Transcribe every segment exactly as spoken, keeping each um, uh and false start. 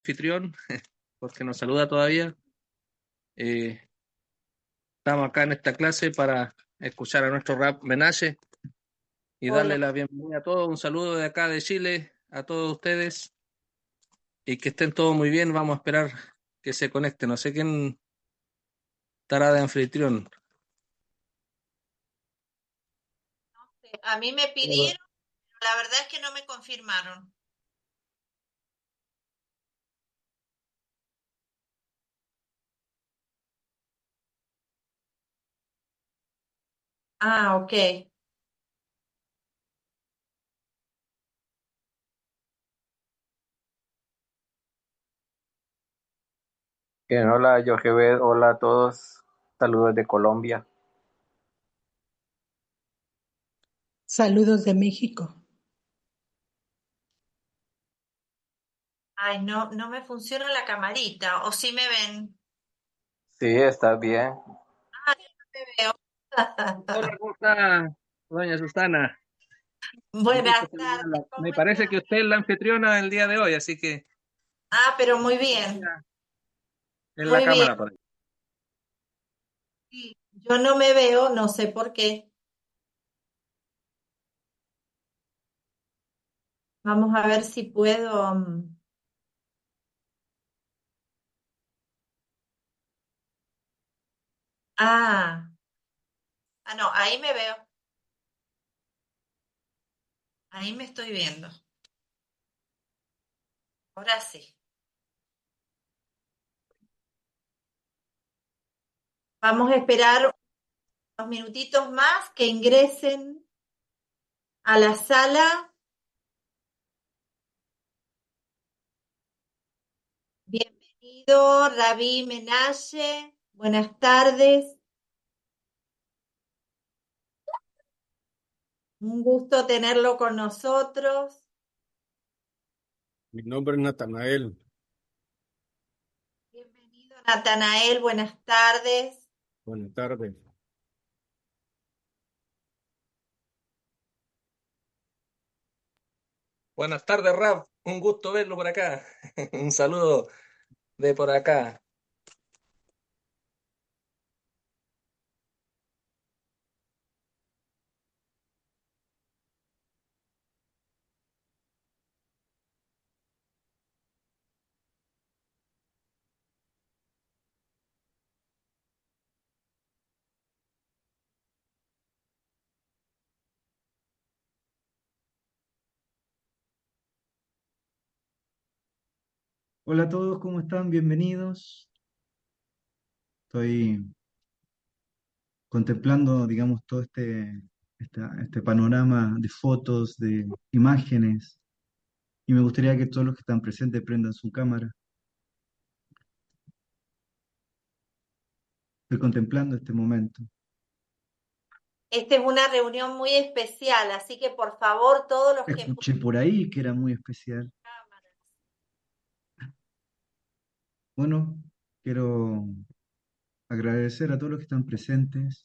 anfitrión, porque nos saluda todavía. Eh, Estamos acá en esta clase para escuchar a nuestro rap Menaje y Hola, darle la bienvenida a todos. Un saludo de acá de Chile a todos ustedes y que estén todos muy bien. Vamos a esperar que se conecten. No sé quién estará de anfitrión. a mí me Hola. pidieron, la verdad es que no me confirmaron. Ah, ok. Bien, hola, Jochebed, hola a todos, saludos de Colombia. Saludos de México. Ay, no, no me funciona la camarita, o si me ven. Sí, está bien. Ah, yo no me veo. Hola, ¿cómo está, doña Susana? Un gusto Buenas tardes, saludarla. ¿cómo Me parece estás? que usted es la anfitriona del día de hoy, así que Ah, pero muy bien, en la muy bien. cámara por ahí. Sí, yo no me veo, no sé por qué. Vamos a ver si puedo. mm, Ah, ah, no, ahí me veo, ahí me estoy viendo. Ahora sí. Vamos a esperar unos minutitos más que ingresen a la sala. Bienvenido, Rabí Menaye. Buenas tardes. Un gusto tenerlo con nosotros. Mi nombre es Natanael. Bienvenido, Natanael. Buenas tardes. Buenas tardes. Buenas tardes, Rap. Un gusto verlo por acá. Un saludo de por acá. Hola a todos, ¿cómo están? Bienvenidos. Estoy contemplando, digamos, todo este, esta- este panorama de fotos, de imágenes, y me gustaría que todos los que están presentes prendan su cámara. Estoy contemplando este momento. Esta es una reunión muy especial, así que por favor, todos los que Escuché por ahí que era muy especial. Bueno, quiero agradecer a todos los que están presentes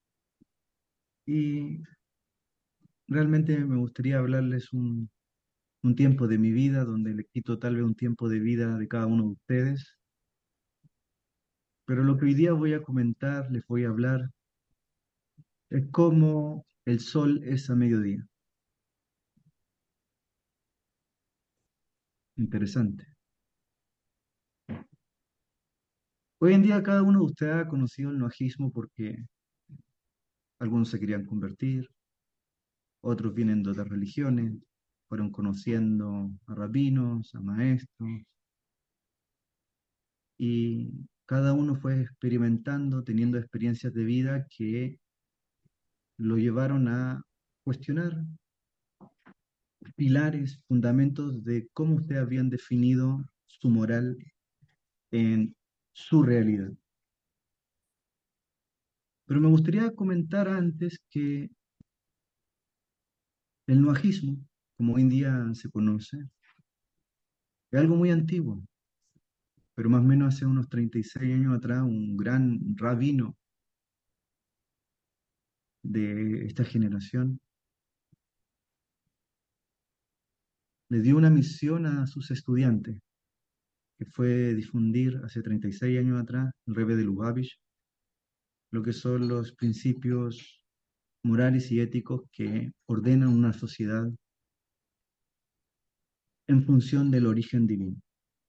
y realmente me gustaría hablarles un, un tiempo de mi vida donde le quito tal vez un tiempo de vida de cada uno de ustedes. Pero lo que hoy día voy a comentar, les voy a hablar, es cómo el sol es a mediodía. Interesante. Hoy en día cada uno de ustedes ha conocido el noajismo porque algunos se querían convertir, otros vienen de otras religiones, fueron conociendo a rabinos, a maestros, y cada uno fue experimentando, teniendo experiencias de vida que lo llevaron a cuestionar pilares, fundamentos de cómo ustedes habían definido su moral en su realidad. Pero me gustaría comentar antes que el noajismo, como hoy en día se conoce, es algo muy antiguo, pero más o menos hace unos treinta y seis años atrás, un gran rabino de esta generación le dio una misión a sus estudiantes, que fue difundir hace treinta y seis años atrás, el Rebbe de Lubavitch, lo que son los principios morales y éticos que ordenan una sociedad en función del origen divino.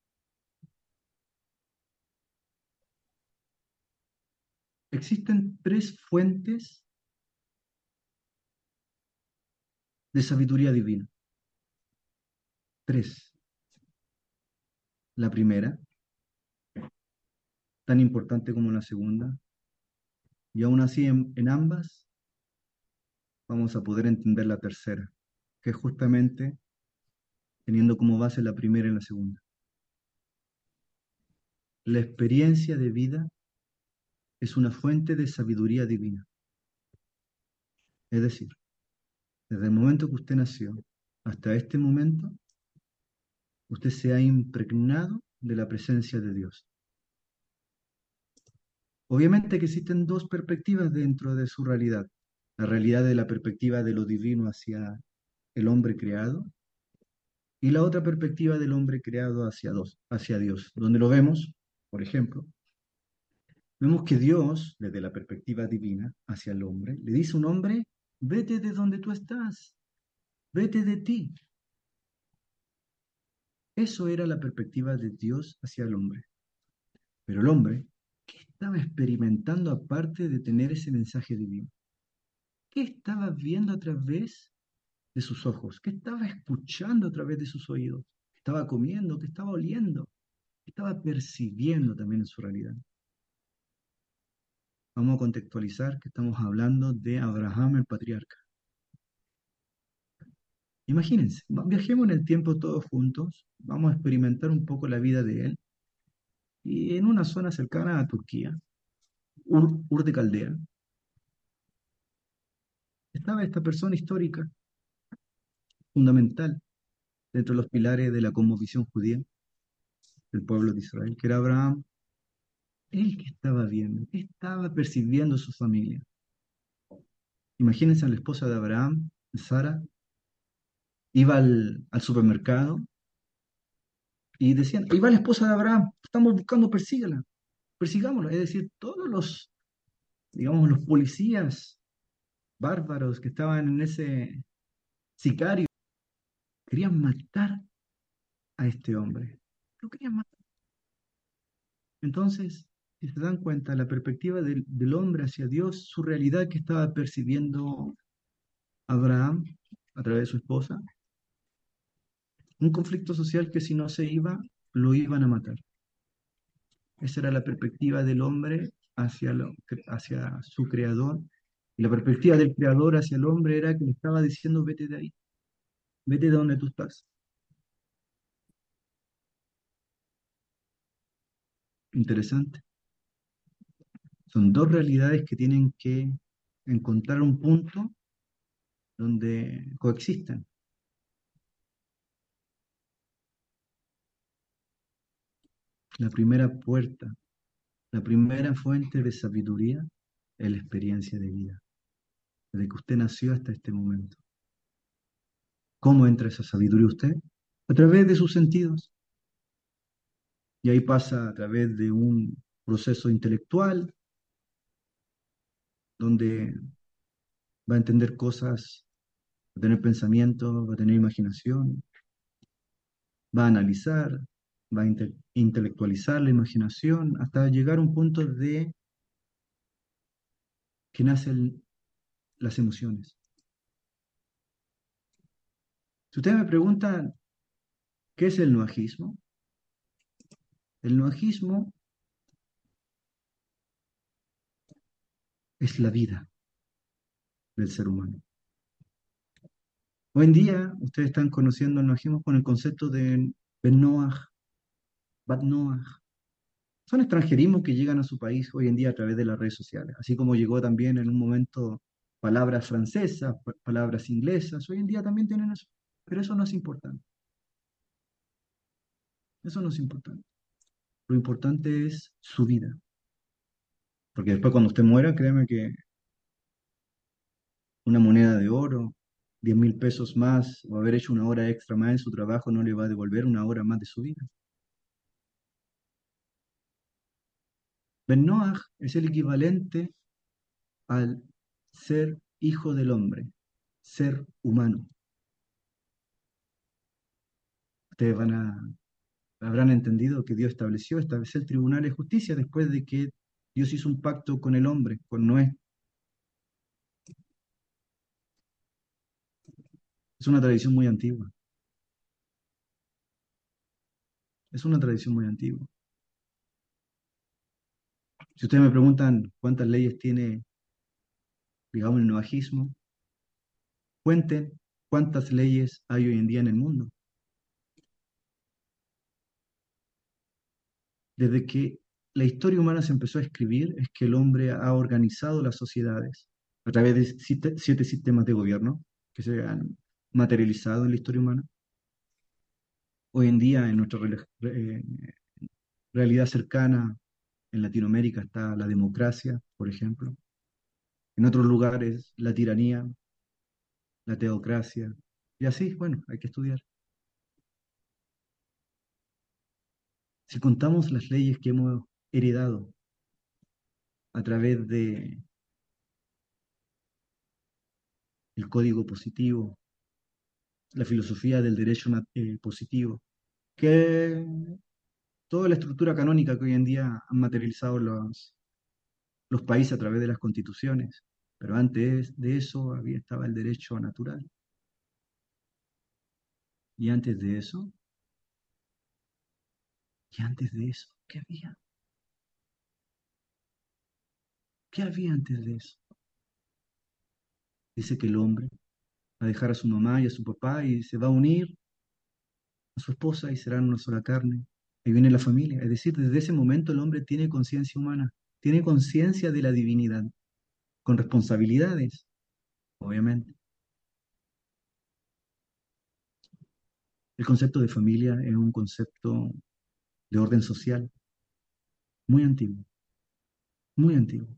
Existen tres fuentes de sabiduría divina. Tres. La primera, tan importante como la segunda, y aún así en, en ambas vamos a poder entender la tercera, que es justamente teniendo como base la primera y la segunda. La experiencia de vida es una fuente de sabiduría divina. Es decir, desde el momento que usted nació hasta este momento, usted se ha impregnado de la presencia de Dios. Obviamente que existen dos perspectivas dentro de su realidad. La realidad de la perspectiva de lo divino hacia el hombre creado y la otra perspectiva del hombre creado hacia, dos, hacia Dios, donde lo vemos, por ejemplo, vemos que Dios, desde la perspectiva divina hacia el hombre, le dice a un hombre, vete de donde tú estás, vete de ti. Eso era la perspectiva de Dios hacia el hombre. Pero el hombre, ¿qué estaba experimentando aparte de tener ese mensaje divino? ¿Qué estaba viendo a través de sus ojos? ¿Qué estaba escuchando a través de sus oídos? ¿Qué estaba comiendo? ¿Qué estaba oliendo? ¿Qué estaba percibiendo también en su realidad? Vamos a contextualizar que estamos hablando de Abraham el patriarca. Imagínense, viajemos en el tiempo todos juntos, vamos a experimentar un poco la vida de él, y en una zona cercana a Turquía, Ur, Ur de Caldea, estaba esta persona histórica, fundamental, dentro de los pilares de la cosmovisión judía del pueblo de Israel, que era Abraham. Él que estaba viendo, que estaba percibiendo su familia. Imagínense a la esposa de Abraham, Sara, iba al, al supermercado y decían, ahí va la esposa de Abraham, estamos buscando, persígala, persigámosla. Es decir, todos los, digamos, los policías bárbaros que estaban en ese sicario querían matar a este hombre. Lo querían matar. Entonces, si se dan cuenta, la perspectiva del, del hombre hacia Dios, su realidad que estaba percibiendo Abraham a través de su esposa, un conflicto social que si no se iba, lo iban a matar. Esa era la perspectiva del hombre hacia, lo, hacia su creador. Y la perspectiva del creador hacia el hombre era que le estaba diciendo, vete de ahí, vete de donde tú estás. Interesante. Son dos realidades que tienen que encontrar un punto donde coexisten. La primera puerta, la primera fuente de sabiduría es la experiencia de vida, desde que usted nació hasta este momento. ¿Cómo entra esa sabiduría usted? A través de sus sentidos. Y ahí pasa a través de un proceso intelectual, donde va a entender cosas, va a tener pensamientos, va a tener imaginación, va a analizar, va a inte- intelectualizar la imaginación, hasta llegar a un punto de que nacen las emociones. Si ustedes me preguntan, ¿qué es el noajismo? El noajismo es la vida del ser humano. Hoy en día, ustedes están conociendo el noajismo con el concepto de Ben Noach, Bat Noach. Son extranjerismos que llegan a su país hoy en día a través de las redes sociales, así como llegó también en un momento palabras francesas, pa- palabras inglesas, hoy en día también tienen eso, pero eso no es importante, eso no es importante. Lo importante es su vida, porque después cuando usted muera, créeme que una moneda de oro, diez mil pesos más, o haber hecho una hora extra más en su trabajo no le va a devolver una hora más de su vida. Ben Noach es el equivalente al ser hijo del hombre, ser humano. Ustedes van a, habrán entendido que Dios estableció, estableció el tribunal de justicia después de que Dios hizo un pacto con el hombre, con Noé. Es una tradición muy antigua. Es una tradición muy antigua. Si ustedes me preguntan cuántas leyes tiene, digamos, el noajismo, cuenten cuántas leyes hay hoy en día en el mundo. Desde que la historia humana se empezó a escribir, es que el hombre ha organizado las sociedades a través de siete, siete sistemas de gobierno que se han materializado en la historia humana. Hoy en día, en nuestra rela- eh, realidad cercana, en Latinoamérica está la democracia, por ejemplo. En otros lugares, la tiranía, la teocracia. Y así, bueno, hay que estudiar. Si contamos las leyes que hemos heredado a través de el código positivo, la filosofía del derecho nat- eh, positivo, que toda la estructura canónica que hoy en día han materializado los, los países a través de las constituciones, pero antes de eso había, estaba el derecho natural. Y antes de eso, y antes de eso, ¿qué había? ¿Qué había antes de eso? Dice que el hombre va a dejar a su mamá y a su papá y se va a unir a su esposa y serán una sola carne. Ahí viene la familia. Es decir, desde ese momento el hombre tiene conciencia humana, tiene conciencia de la divinidad, con responsabilidades, obviamente. El concepto de familia es un concepto de orden social muy antiguo, muy antiguo.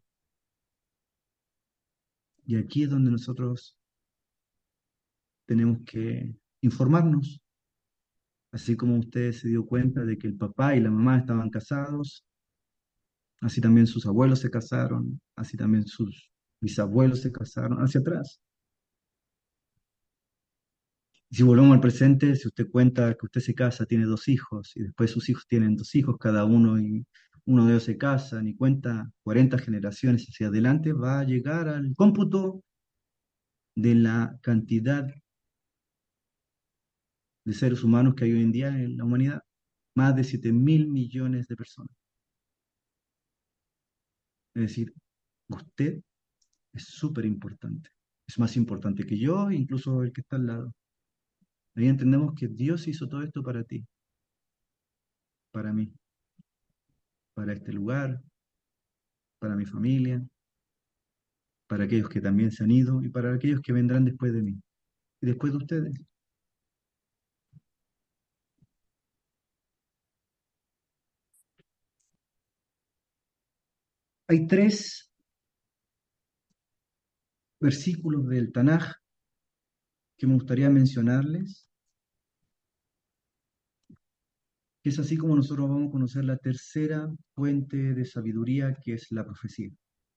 Y aquí es donde nosotros tenemos que informarnos, así como usted se dio cuenta de que el papá y la mamá estaban casados, así también sus abuelos se casaron, así también sus bisabuelos se casaron, hacia atrás. Y si volvemos al presente, si usted cuenta que usted se casa, tiene dos hijos, y después sus hijos tienen dos hijos cada uno, y uno de ellos se casa, y cuenta cuarenta generaciones hacia adelante, va a llegar al cómputo de la cantidad de seres humanos que hay hoy en día en la humanidad. Más de siete mil millones de personas. Es decir, usted es súper importante. Es más importante que yo, incluso el que está al lado. Ahí entendemos que Dios hizo todo esto para ti, para mí, para este lugar, para mi familia, para aquellos que también se han ido y para aquellos que vendrán después de mí y después de ustedes. Hay tres versículos del Tanaj que me gustaría mencionarles, que es así como nosotros vamos a conocer la tercera fuente de sabiduría, que es la profecía.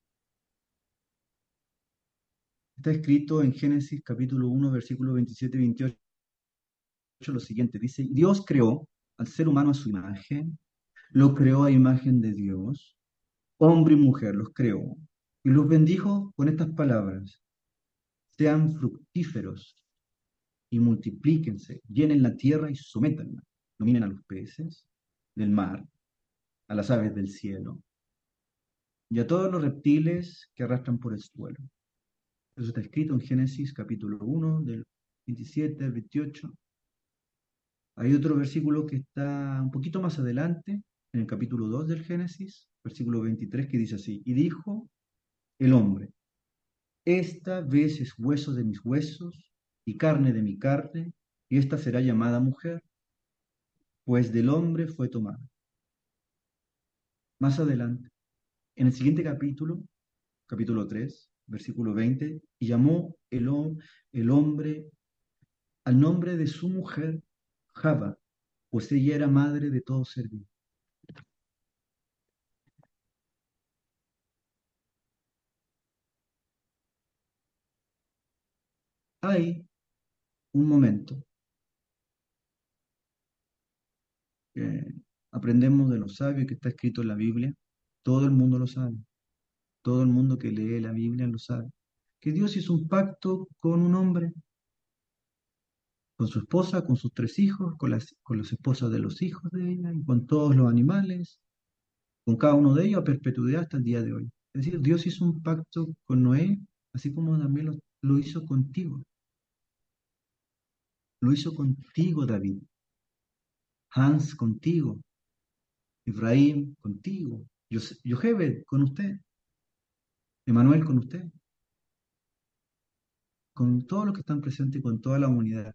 Está escrito en Génesis capítulo uno, versículos veintisiete y veintiocho lo siguiente. Dice, Dios creó al ser humano a su imagen, lo creó a imagen de Dios, hombre y mujer los creó, y los bendijo con estas palabras: sean fructíferos y multiplíquense, llenen la tierra y sométanla, dominen a los peces del mar, a las aves del cielo, y a todos los reptiles que arrastran por el suelo. Eso está escrito en Génesis capítulo uno, del veintisiete al veintiocho. Hay otro versículo que está un poquito más adelante, en el capítulo dos del Génesis, versículo veintitrés, que dice así: y dijo el hombre, esta vez es hueso de mis huesos y carne de mi carne, y esta será llamada mujer, pues del hombre fue tomada. Más adelante, en el siguiente capítulo, capítulo tres, versículo veinte, y llamó el, el hombre al nombre de su mujer Java, pues ella era madre de todo ser vivo. hay un momento que aprendemos de los sabios que está escrito en la Biblia. Todo el mundo lo sabe. Todo el mundo que lee la Biblia lo sabe. Que Dios hizo un pacto con un hombre, con su esposa, con sus tres hijos, con las, con las esposas de los hijos de ella, y con todos los animales, con cada uno de ellos a perpetuidad hasta el día de hoy. Es decir, Dios hizo un pacto con Noé, así como también lo, lo hizo contigo. Lo hizo contigo, David. Hans, contigo. Efraín, contigo. Yose- Yochebed, con usted. Emanuel, con usted. Con todos los que están presentes y con toda la humanidad.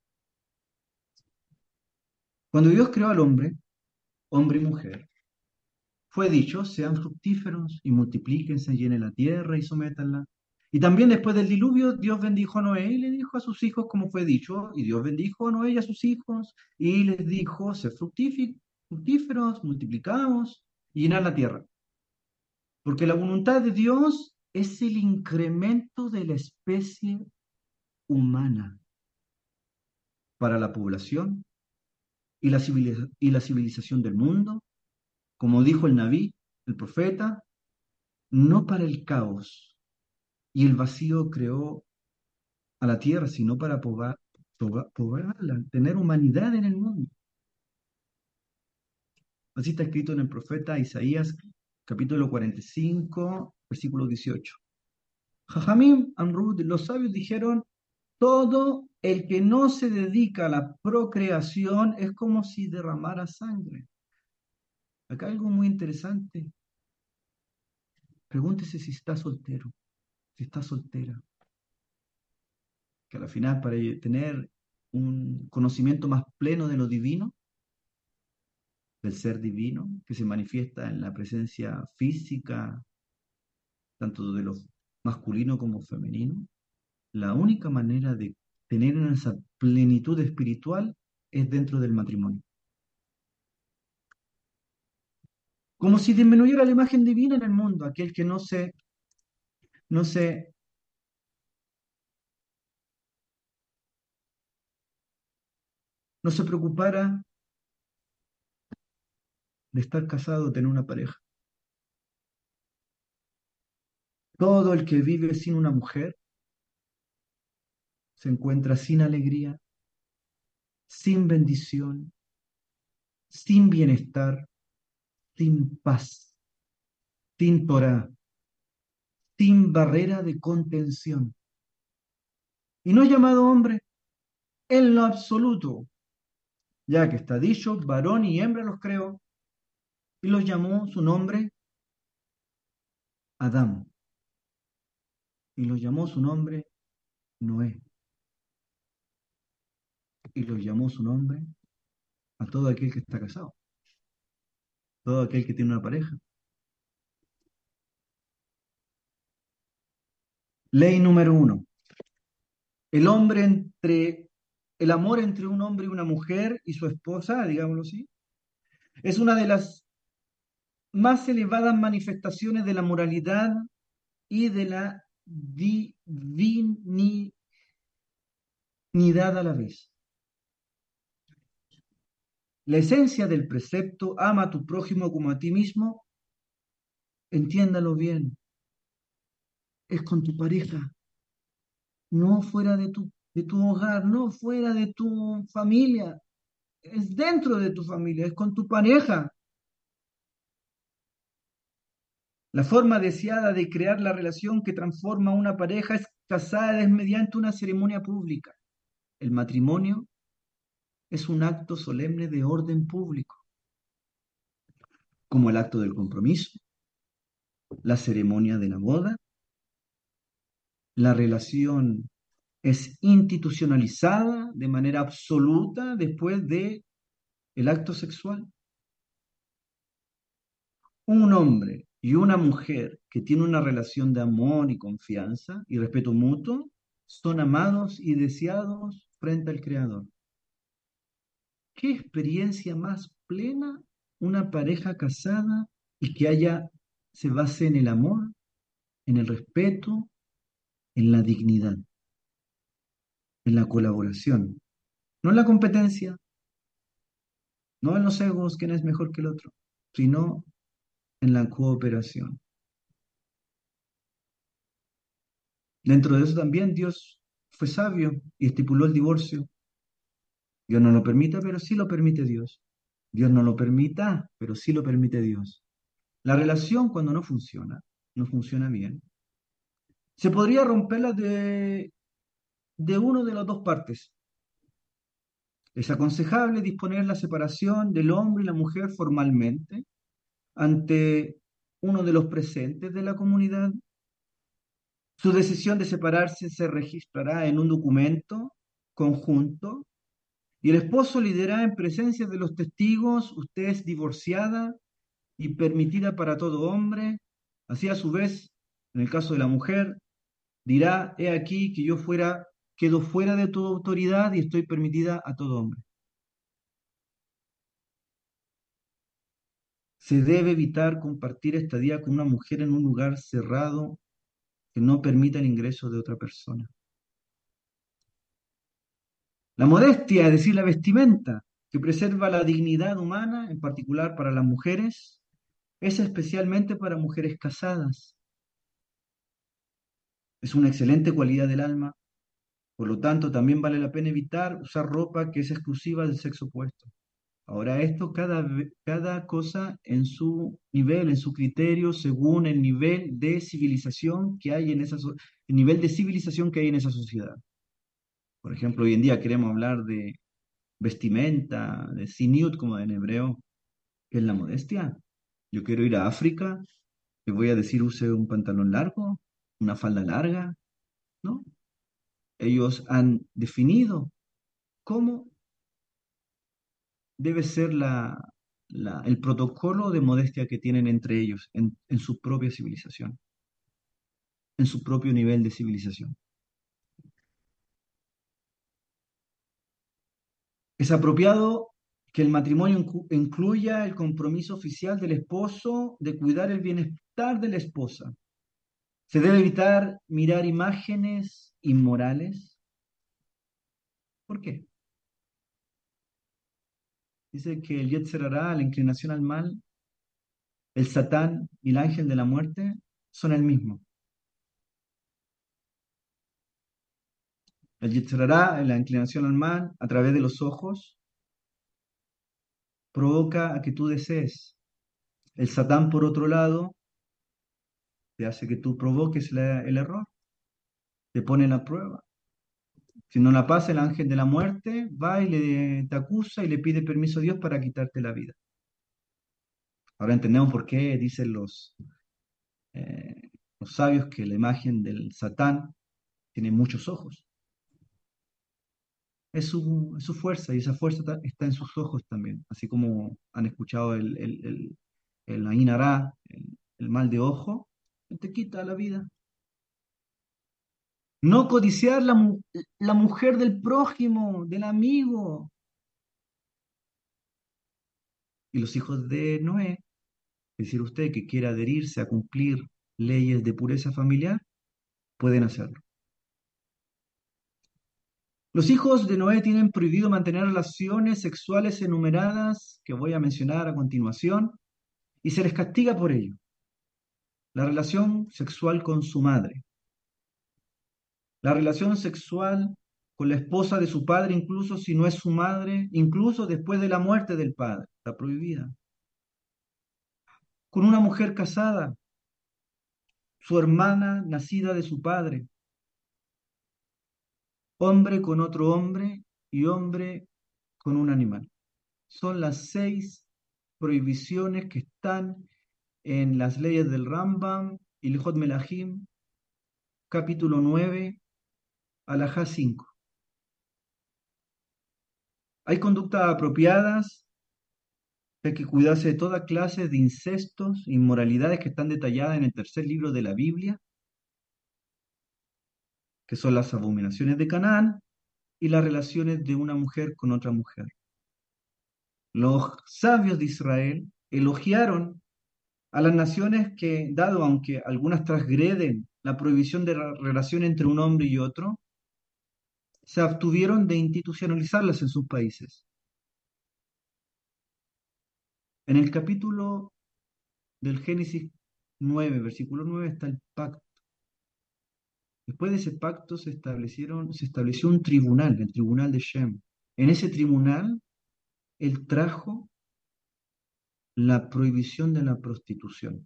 Cuando Dios creó al hombre, hombre y mujer, fue dicho, sean fructíferos y multiplíquense, llenen la tierra y sométanla. Y también después del diluvio, Dios bendijo a Noé y le dijo a sus hijos como fue dicho, y Dios bendijo a Noé y a sus hijos, y les dijo, sed fructífi- fructíferos, multiplicaos y llenad la tierra. Porque la voluntad de Dios es el incremento de la especie humana para la población y la civiliza- y la civilización del mundo, como dijo el Naví, el profeta, no para el caos y el vacío creó a la tierra, sino para poblar, pobla- poblarla, tener humanidad en el mundo. Así está escrito en el profeta Isaías, capítulo cuarenta y cinco, versículo dieciocho. Jajamim, Amrud, los sabios dijeron, todo el que no se dedica a la procreación es como si derramara sangre. Acá algo muy interesante. Pregúntese si está soltero, si está soltera. Que al final, para tener un conocimiento más pleno de lo divino, del ser divino, que se manifiesta en la presencia física, tanto de lo masculino como femenino, la única manera de tener esa plenitud espiritual es dentro del matrimonio. Como si disminuyera la imagen divina en el mundo, aquel que no se, no se, no se preocupara de estar casado o tener una pareja. Todo el que vive sin una mujer se encuentra sin alegría, sin bendición, sin bienestar, sin paz, sin Torah, sin barrera de contención. Y no es llamado hombre en lo absoluto, ya que está dicho, varón y hembra los creó, y los llamó su nombre Adán, y los llamó su nombre Noé, y los llamó su nombre a todo aquel que está casado, todo aquel que tiene una pareja. Ley número uno. El hombre entre, el amor entre un hombre y una mujer y su esposa, digámoslo así, es una de las más elevadas manifestaciones de la moralidad y de la divinidad a la vez. La esencia del precepto, ama a tu prójimo como a ti mismo, entiéndalo bien, es con tu pareja, no fuera de tu, de tu hogar, no fuera de tu familia, es dentro de tu familia, es con tu pareja. La forma deseada de crear la relación que transforma a una pareja es casada es mediante una ceremonia pública. El matrimonio es un acto solemne de orden público, como el acto del compromiso, la ceremonia de la boda. La relación es institucionalizada de manera absoluta después de el acto sexual. Un hombre y una mujer que tienen una relación de amor y confianza y respeto mutuo son amados y deseados frente al Creador. ¿Qué experiencia más plena una pareja casada y que haya se base en el amor, en el respeto, en la dignidad? en la colaboración, no en la competencia, no en los egos, quién es mejor que el otro, sino en la cooperación. Dentro de eso también Dios fue sabio y estipuló el divorcio. Dios no lo permite, pero sí lo permite Dios. Dios no lo permita, pero sí lo permite Dios. La relación cuando no funciona, no funciona bien, se podría romperla de, de una de las dos partes. Es aconsejable disponer la separación del hombre y la mujer formalmente ante uno de los presentes de la comunidad. Su decisión de separarse se registrará en un documento conjunto y el esposo le dirá en presencia de los testigos: usted es divorciada y permitida para todo hombre. Así a su vez, en el caso de la mujer, dirá: he aquí que yo fuera, quedo fuera de tu autoridad y estoy permitida a todo hombre. Se debe evitar compartir estadía con una mujer en un lugar cerrado que no permita el ingreso de otra persona. La modestia, es decir, la vestimenta, que preserva la dignidad humana, en particular para las mujeres, es especialmente para mujeres casadas. Es una excelente cualidad del alma, por lo tanto también vale la pena evitar usar ropa que es exclusiva del sexo opuesto. Ahora esto, cada, ve- cada cosa en su nivel, en su criterio, según el nivel de civilización que hay en esa, so- el nivel de civilización que hay en esa sociedad. Por ejemplo, hoy en día queremos hablar de vestimenta, de siniut, como en hebreo, que es la modestia. Yo quiero ir a África, le voy a decir use un pantalón largo, una falda larga, ¿no? Ellos han definido cómo debe ser la, la- el protocolo de modestia que tienen entre ellos en, en su propia civilización, en su propio nivel de civilización. Es apropiado que el matrimonio incu- incluya el compromiso oficial del esposo de cuidar el bienestar de la esposa. Se debe evitar mirar imágenes inmorales. ¿Por qué? Dice que el Yetzer Hará, la inclinación al mal, el Satán y el ángel de la muerte son el mismo. El Yetzer Hará, la inclinación al mal, a través de los ojos, provoca a que tú desees. El Satán, por otro lado, te hace que tú provoques la- el error, te pone la prueba. Si no la pasa, el ángel de la muerte va y le, te acusa y le pide permiso a Dios para quitarte la vida. Ahora entendemos por qué dicen los, eh, los sabios que la imagen del Satán tiene muchos ojos. Es su, es su fuerza y esa fuerza ta- está en sus ojos también. Así como han escuchado el, el, el, el Ain Ara, el, el mal de ojo, él te quita la vida. No codiciar la, mu- la mujer del prójimo, del amigo. Y los hijos de Noé, es decir, usted que quiera adherirse a cumplir leyes de pureza familiar, pueden hacerlo. Los hijos de Noé tienen prohibido mantener relaciones sexuales enumeradas, que voy a mencionar a continuación, y se les castiga por ello. La relación sexual con su madre, la relación sexual con la esposa de su padre, incluso si no es su madre, incluso después de la muerte del padre, está prohibida. Con una mujer casada, su hermana nacida de su padre, hombre con otro hombre y hombre con un animal. Son las seis prohibiciones que están en las leyes del Rambam, Ilhot Melahim, capítulo nueve, alajá cinco. Hay conductas apropiadas, hay que cuidarse de toda clase de incestos, inmoralidades que están detalladas en el tercer libro de la Biblia, que son las abominaciones de Canaán y las relaciones de una mujer con otra mujer. Los sabios de Israel elogiaron a las naciones que, dado aunque algunas transgreden la prohibición de la relación entre un hombre y otro, se abstuvieron de institucionalizarlas en sus países. En el capítulo del Génesis nueve, versículo nueve, está el pacto. Después de ese pacto se establecieron, se estableció un tribunal, el tribunal de Shem. En ese tribunal, él trajo la prohibición de la prostitución.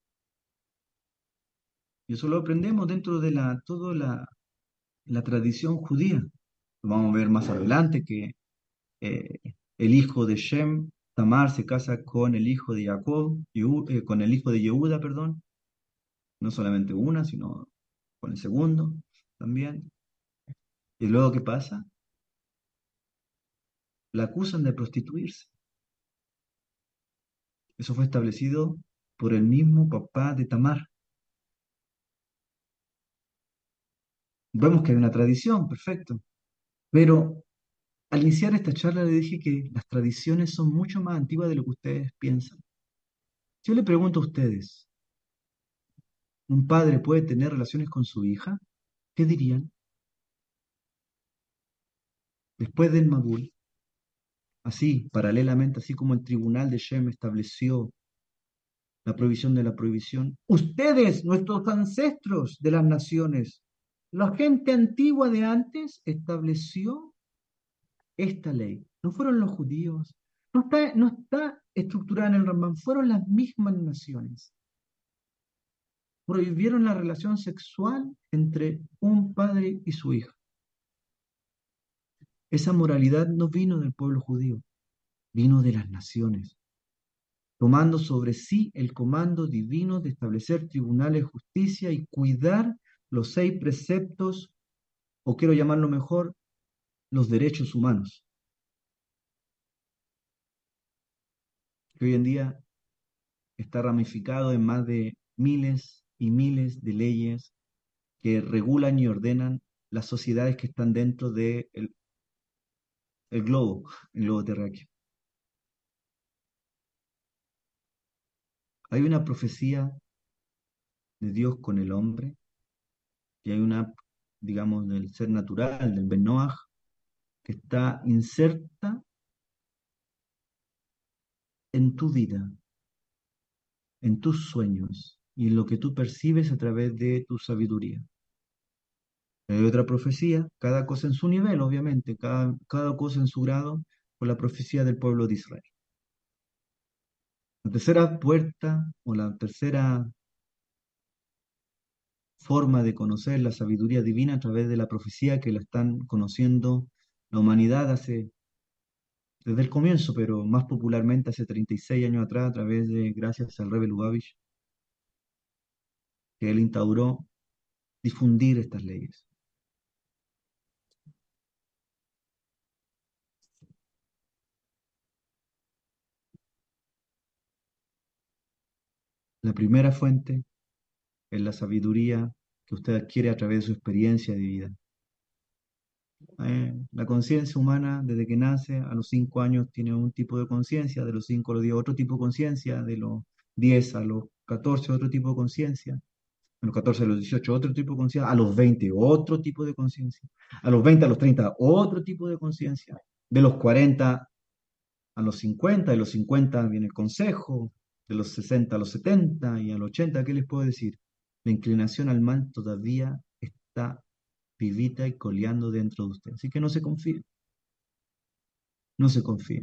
Y eso lo aprendemos dentro de la, toda la, la tradición judía. Vamos a ver más adelante que eh, el hijo de Shem, Tamar, se casa con el hijo de Jacob, Yehu- eh, con el hijo de Yehuda, perdón, no solamente una, sino con el segundo también. Y luego, ¿qué pasa? La acusan de prostituirse. Eso fue establecido por el mismo papá de Tamar. Vemos que hay una tradición, perfecto. Pero al iniciar esta charla le dije que las tradiciones son mucho más antiguas de lo que ustedes piensan. Yo le pregunto a ustedes, ¿un padre puede tener relaciones con su hija? ¿Qué dirían? Después del Mabul, así, paralelamente, así como el tribunal de Shem estableció la prohibición de la prohibición, ustedes, nuestros ancestros de las naciones, la gente antigua de antes estableció esta ley. No fueron los judíos, no está, no está estructurada en el Rambam, fueron las mismas naciones. Prohibieron la relación sexual entre un padre y su hija. Esa moralidad no vino del pueblo judío, vino de las naciones, tomando sobre sí el comando divino de establecer tribunales de justicia y cuidar los seis preceptos, o quiero llamarlo mejor, los derechos humanos, que hoy en día está ramificado en más de miles y miles de leyes que regulan y ordenan las sociedades que están dentro del el el globo, el globo terráqueo. Hay una profecía de Dios con el hombre y hay una, digamos, del ser natural, del Ben Noach, que está inserta en tu vida, en tus sueños y en lo que tú percibes a través de tu sabiduría. Hay otra profecía, cada cosa en su nivel, obviamente, cada, cada cosa en su grado, con la profecía del pueblo de Israel. La tercera puerta o la tercera forma de conocer la sabiduría divina a través de la profecía que la están conociendo la humanidad hace, desde el comienzo, pero más popularmente hace treinta y seis años atrás, a través de, gracias al Rebbe Lubavitch, que él instauró difundir estas leyes. La primera fuente es la sabiduría que usted adquiere a través de su experiencia de vida. Eh, la conciencia humana, desde que nace, a los cinco años tiene un tipo de conciencia, de los cinco a los diez otro tipo de conciencia, de los diez a los catorce otro tipo de conciencia, a los catorce a los dieciocho otro tipo de conciencia, a los veinte otro tipo de conciencia, a los veinte a los treinta otro tipo de conciencia, de los cuarenta a los cincuenta, de los cincuenta viene el consejo, de los sesenta a los setenta y a los ochenta, ¿qué les puedo decir? La inclinación al mal todavía está vivita y coleando dentro de usted. Así que no se confíe, no se confíe.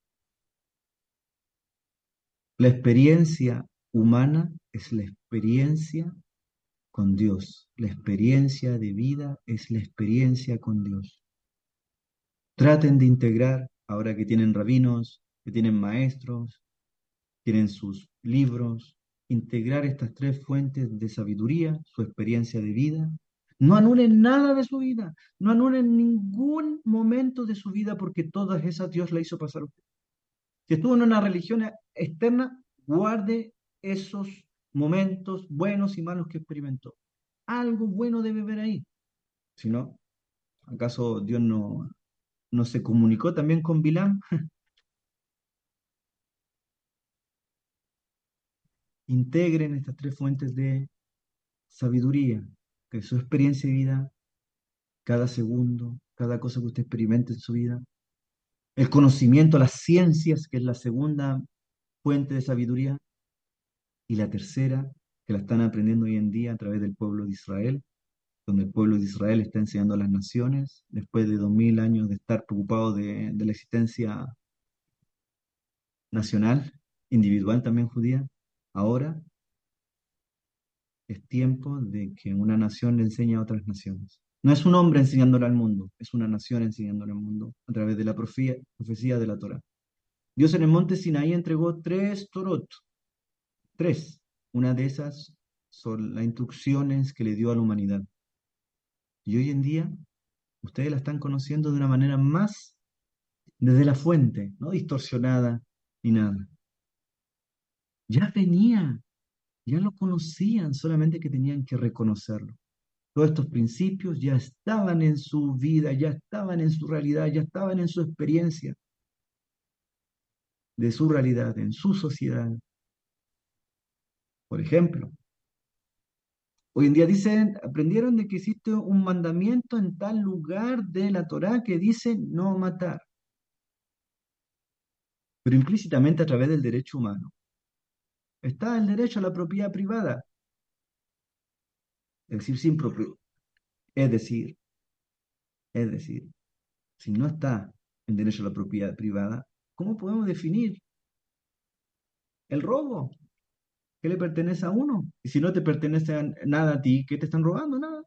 La experiencia humana es la experiencia con Dios. La experiencia de vida es la experiencia con Dios. Traten de integrar, ahora que tienen rabinos, que tienen maestros, tienen sus libros, integrar estas tres fuentes de sabiduría, su experiencia de vida. No anulen nada de su vida, no anulen ningún momento de su vida porque todas esas Dios la hizo pasar a usted. Si estuvo en una religión externa, guarde esos momentos buenos y malos que experimentó. Algo bueno debe ver ahí. Si no, ¿acaso Dios no, no se comunicó también con Bilam? Integren estas tres fuentes de sabiduría, que su experiencia de vida, cada segundo, cada cosa que usted experimente en su vida. El conocimiento, las ciencias, que es la segunda fuente de sabiduría. Y la tercera, que la están aprendiendo hoy en día a través del pueblo de Israel, donde el pueblo de Israel está enseñando a las naciones, después de dos mil años de estar preocupado de, de la existencia nacional, individual también judía. Ahora es tiempo de que una nación le enseñe a otras naciones. No es un hombre enseñándole al mundo, es una nación enseñándole al mundo a través de la profecía, profecía de la Torá. Dios en el monte Sinaí entregó tres Torot, tres. Una de esas son las instrucciones que le dio a la humanidad. Y hoy en día ustedes la están conociendo de una manera más desde la fuente, no distorsionada ni nada. Ya venía, ya lo conocían, solamente que tenían que reconocerlo. Todos estos principios ya estaban en su vida, ya estaban en su realidad, ya estaban en su experiencia de su realidad, en su sociedad. Por ejemplo, hoy en día dicen, aprendieron de que existe un mandamiento en tal lugar de la Torá que dice no matar, pero implícitamente a través del derecho humano. Está el derecho a la propiedad privada, es decir, sin propiedad. Es decir, es decir, si no está el derecho a la propiedad privada, ¿cómo podemos definir el robo? ¿Qué le pertenece a uno? Y si no te pertenece a nada a ti, ¿qué te están robando? Nada.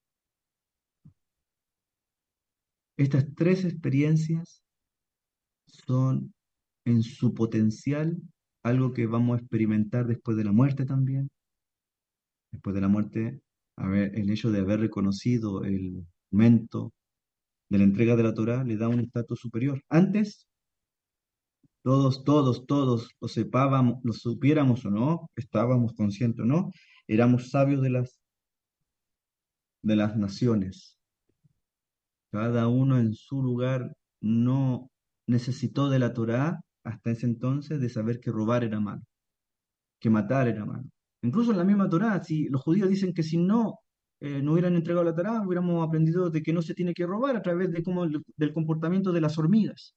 Estas tres experiencias son en su potencial algo que vamos a experimentar después de la muerte también. Después de la muerte, a ver, el hecho de haber reconocido el momento de la entrega de la Torá le da un estatus superior. Antes, todos, todos, todos lo sepábamos, lo supiéramos o no, estábamos conscientes o no, éramos sabios de las, de las naciones. Cada uno en su lugar no necesitó de la Torá hasta ese entonces de saber que robar era malo, que matar era malo. Incluso en la misma Torá, si los judíos dicen que si no eh, no hubieran entregado la Torá, hubiéramos aprendido de que no se tiene que robar a través de cómo, del comportamiento de las hormigas.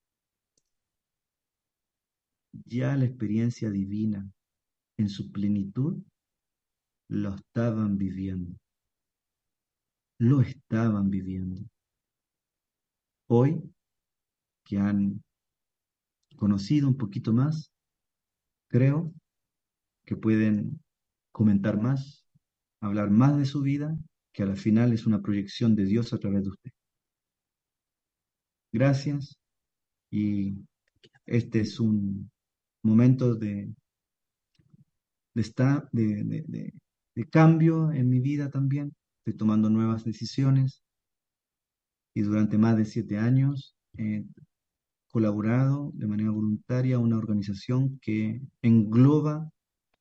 Ya la experiencia divina en su plenitud lo estaban viviendo, lo estaban viviendo. Hoy que han conocido un poquito más, creo que pueden comentar más, hablar más de su vida, que a la final es una proyección de Dios a través de usted. Gracias, y este es un momento de, de, esta- de, de- de- de cambio en mi vida también. Estoy tomando nuevas decisiones y durante más de siete años he colaborado de manera voluntaria a una organización que engloba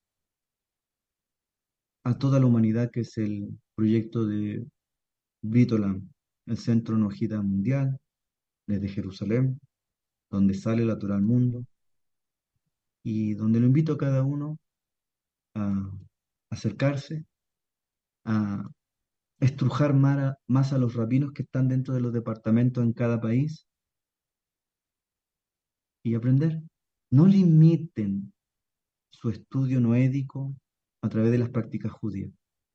a toda la humanidad, que es el proyecto de Britolam, el Centro Nojida Mundial, desde Jerusalén, donde sale la Torá al mundo y donde lo invito a cada uno a acercarse, a estrujar más a, más a los rabinos que están dentro de los departamentos en cada país y aprender. No limiten su estudio noédico a través de las prácticas judías.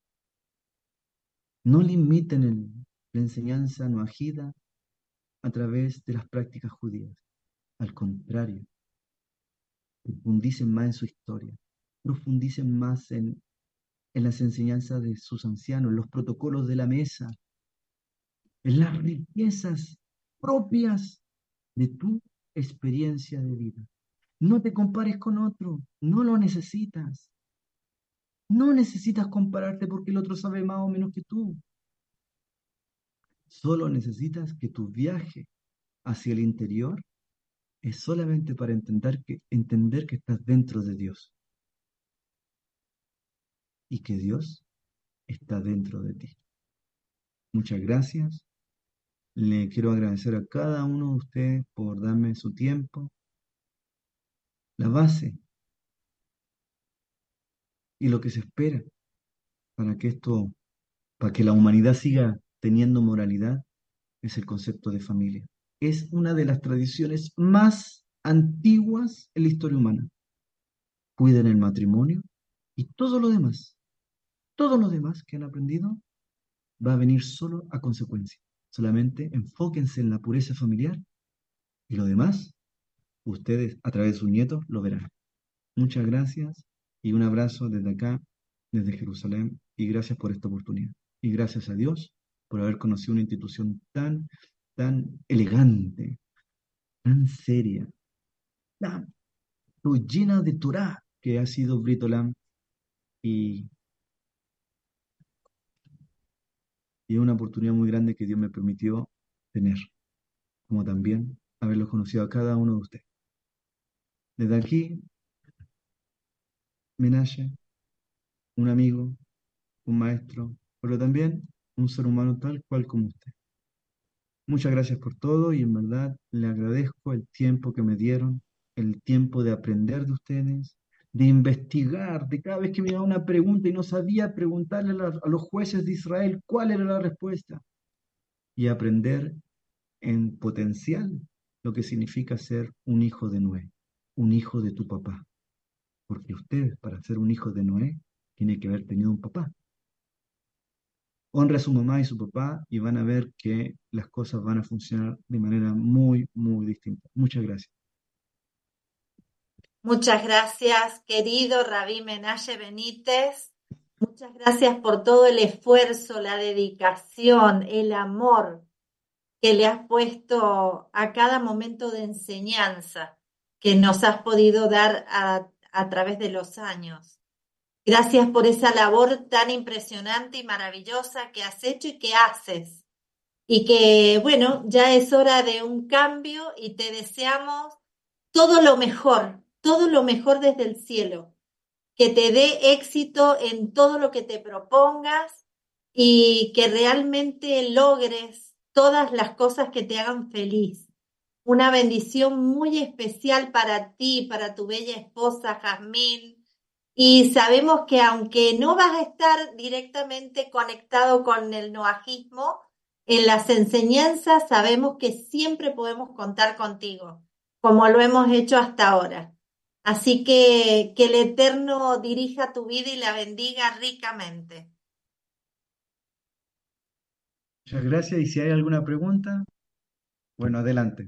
No limiten el- la enseñanza noajida a través de las prácticas judías. Al contrario, profundicen más en su historia, profundicen más en, en las enseñanzas de sus ancianos, en los protocolos de la mesa, en las riquezas propias de tu experiencia de vida. No te compares con otro, no lo necesitas. No necesitas compararte porque el otro sabe más o menos que tú. Solo necesitas que tu viaje hacia el interior es solamente para entender que, entender que estás dentro de Dios y que Dios está dentro de ti. Muchas gracias. Le quiero agradecer a cada uno de ustedes por darme su tiempo. La base y lo que se espera para que esto, para que la humanidad siga teniendo moralidad, es el concepto de familia. Es una de las tradiciones más antiguas en la historia humana. Cuiden el matrimonio y todo lo demás, todo lo demás que han aprendido va a venir solo a consecuencia. Solamente enfóquense en la pureza familiar y lo demás, ustedes a través de sus nietos lo verán. Muchas gracias y un abrazo desde acá, desde Jerusalén, y gracias por esta oportunidad. Y gracias a Dios por haber conocido una institución tan, tan elegante, tan seria, tan llena de Torah que ha sido Brit Olam, y, y una oportunidad muy grande que Dios me permitió tener, como también haberlos conocido a cada uno de ustedes. Desde aquí, Menashe, un amigo, un maestro, pero también un ser humano tal cual como usted. Muchas gracias por todo y en verdad le agradezco el tiempo que me dieron, el tiempo de aprender de ustedes, de investigar, de cada vez que me daba una pregunta y no sabía preguntarle a, la- a los jueces de Israel cuál era la respuesta, y aprender en potencial lo que significa ser un hijo de Noé, un hijo de tu papá, porque usted para ser un hijo de Noé tiene que haber tenido un papá. Honre a su mamá y su papá y van a ver que las cosas van a funcionar de manera muy, muy distinta. Muchas gracias. Muchas gracias, querido Rabí Menashe Benítez. Muchas gracias por todo el esfuerzo, la dedicación, el amor que le has puesto a cada momento de enseñanza que nos has podido dar a, a través de los años. Gracias por esa labor tan impresionante y maravillosa que has hecho y que haces. Y que, bueno, ya es hora de un cambio y te deseamos todo lo mejor, todo lo mejor desde el cielo. Que te dé éxito en todo lo que te propongas y que realmente logres todas las cosas que te hagan feliz. Una bendición muy especial para ti, para tu bella esposa Jazmín. Y sabemos que aunque no vas a estar directamente conectado con el noajismo, en las enseñanzas sabemos que siempre podemos contar contigo, como lo hemos hecho hasta ahora. Así que que el Eterno dirija tu vida y la bendiga ricamente. Muchas gracias y si hay alguna pregunta, bueno, adelante.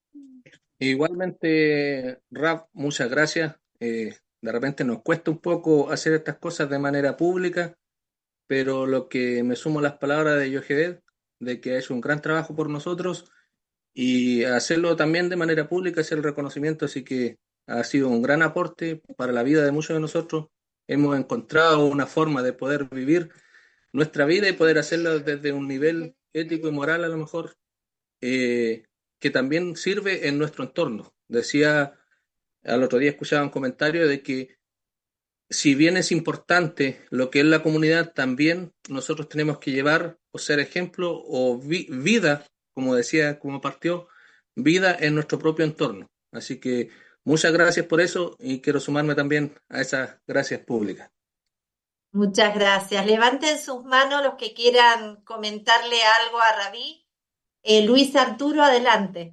Igualmente, Raf, muchas gracias. Eh, de repente nos cuesta un poco hacer estas cosas de manera pública, pero lo que me sumo a las palabras de Yocheved, de que ha hecho un gran trabajo por nosotros y hacerlo también de manera pública, hacer el reconocimiento, así que ha sido un gran aporte para la vida de muchos de nosotros. Hemos encontrado una forma de poder vivir nuestra vida y poder hacerlo desde un nivel ético y moral a lo mejor, eh, que también sirve en nuestro entorno. Decía, al otro día escuchaba un comentario de que si bien es importante lo que es la comunidad, también nosotros tenemos que llevar o ser ejemplo o vi vida, como decía, como partió, vida en nuestro propio entorno. Así que muchas gracias por eso y quiero sumarme también a esas gracias públicas. Muchas gracias. Levanten sus manos los que quieran comentarle algo a Rabí. Eh, Luis Arturo, adelante.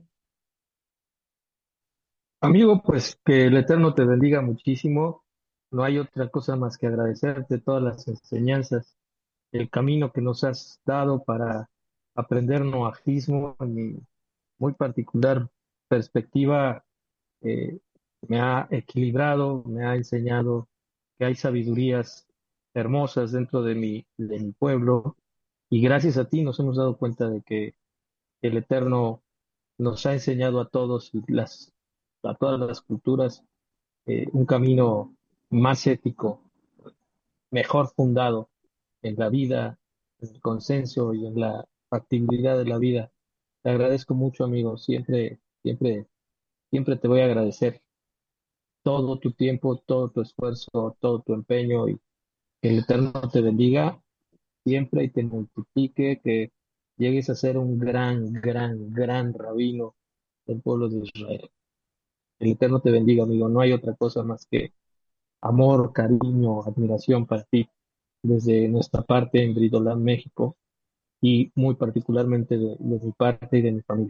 Amigo, pues que el Eterno te bendiga muchísimo. No hay otra cosa más que agradecerte todas las enseñanzas, el camino que nos has dado para aprender noajismo en mi muy particular perspectiva. eh, Me ha equilibrado, me ha enseñado que hay sabidurías hermosas dentro de mi, de mi pueblo, y gracias a ti nos hemos dado cuenta de que el Eterno nos ha enseñado a todos y las, a todas las culturas, eh, un camino más ético, mejor fundado en la vida, en el consenso y en la factibilidad de la vida. Te agradezco mucho, amigo. Siempre, siempre, siempre te voy a agradecer todo tu tiempo, todo tu esfuerzo, todo tu empeño, y que el Eterno te bendiga siempre y te multiplique, que llegues a ser un gran, gran, gran rabino del pueblo de Israel. El Eterno te bendiga, amigo. No hay otra cosa más que amor, cariño, admiración para ti desde nuestra parte en Bridolán, México. y muy particularmente de, de mi parte y de mi familia.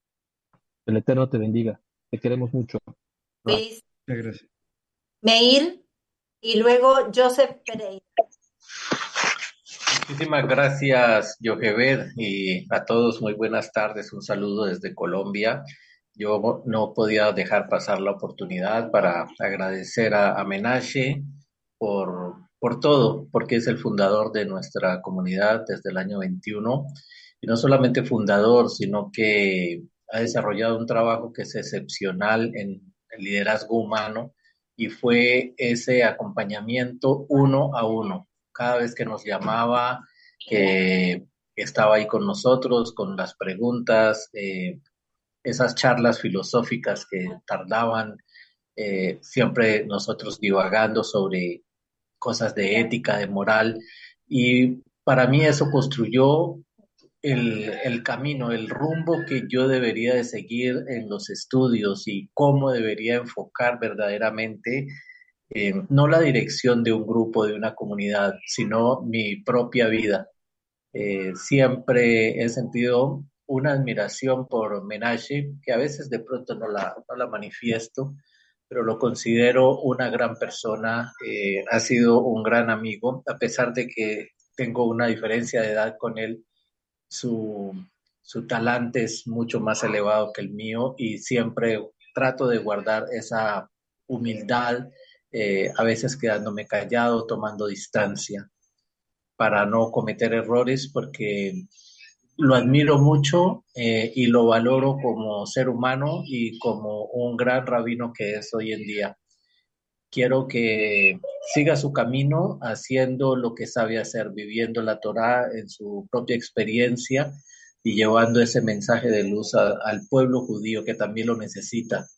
El Eterno te bendiga. Te queremos mucho. Ra. Luis, Muchas gracias. Meir y luego Joseph Pereira. Muchísimas gracias, Yocheved, y a todos muy buenas tardes. Un saludo desde Colombia. Yo no podía dejar pasar la oportunidad para agradecer a, a Menashe por, por todo, porque es el fundador de nuestra comunidad desde el año veintiuno. Y no solamente fundador, sino que ha desarrollado un trabajo que es excepcional en el liderazgo humano y fue ese acompañamiento uno a uno cada vez que nos llamaba, que estaba ahí con nosotros, con las preguntas, eh, esas charlas filosóficas que tardaban, eh, siempre nosotros divagando sobre cosas de ética, de moral, y para mí eso construyó el, el camino, el rumbo que yo debería de seguir en los estudios y cómo debería enfocar verdaderamente eh, no la dirección de un grupo, de una comunidad, sino mi propia vida. Eh, siempre he sentido una admiración por Menashe, que a veces de pronto no la, no la manifiesto, pero lo considero una gran persona, eh, ha sido un gran amigo, a pesar de que tengo una diferencia de edad con él, su, su talante es mucho más elevado que el mío y siempre trato de guardar esa humildad, eh, a veces quedándome callado, tomando distancia para no cometer errores, porque lo admiro mucho eh, y lo valoro como ser humano y como un gran rabino que es hoy en día. Quiero que siga su camino haciendo lo que sabe hacer, viviendo la Torá en su propia experiencia y llevando ese mensaje de luz a, al pueblo judío que también lo necesita.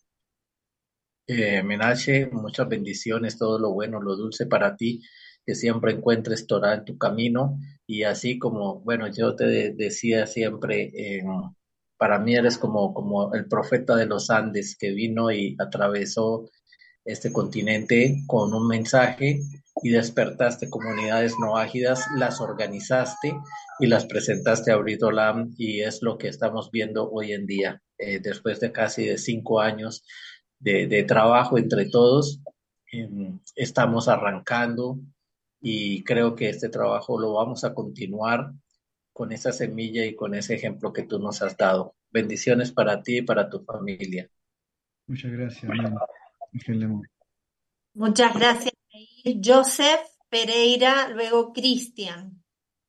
Eh, Menashe, muchas bendiciones, todo lo bueno, lo dulce para ti, que siempre encuentres Torah en tu camino y así como, bueno, yo te de- decía siempre, eh, para mí eres como, como el profeta de los Andes que vino y atravesó este continente con un mensaje y despertaste comunidades no ágidas, las organizaste y las presentaste a Brit Olam y es lo que estamos viendo hoy en día, eh, después de casi de cinco años de, de trabajo entre todos, eh, estamos arrancando y creo que este trabajo lo vamos a continuar con esa semilla y con ese ejemplo que tú nos has dado. Bendiciones para ti y para tu familia. Muchas gracias, amén. Ángel Lemón. Muchas gracias, Meir. Joseph Pereira, luego Cristian.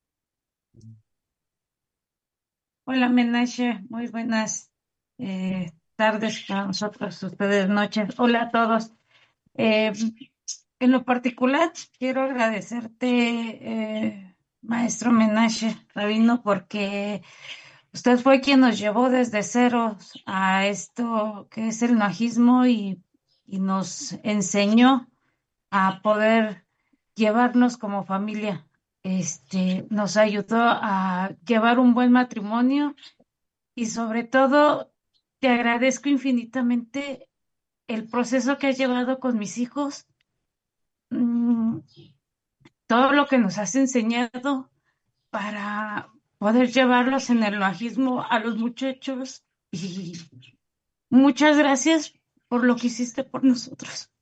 Hola, Menashe, muy buenas eh, tardes para nosotros, ustedes noches. Hola a todos. Eh, en lo particular, quiero agradecerte, eh, maestro Menashe Rabino, porque usted fue quien nos llevó desde ceros a esto que es el najismo y, y nos enseñó a poder llevarnos como familia. Este, nos ayudó a llevar un buen matrimonio y sobre todo, te agradezco infinitamente el proceso que has llevado con mis hijos, mm, todo lo que nos has enseñado para poder llevarlos en el bajismo a los muchachos y muchas gracias por lo que hiciste por nosotros.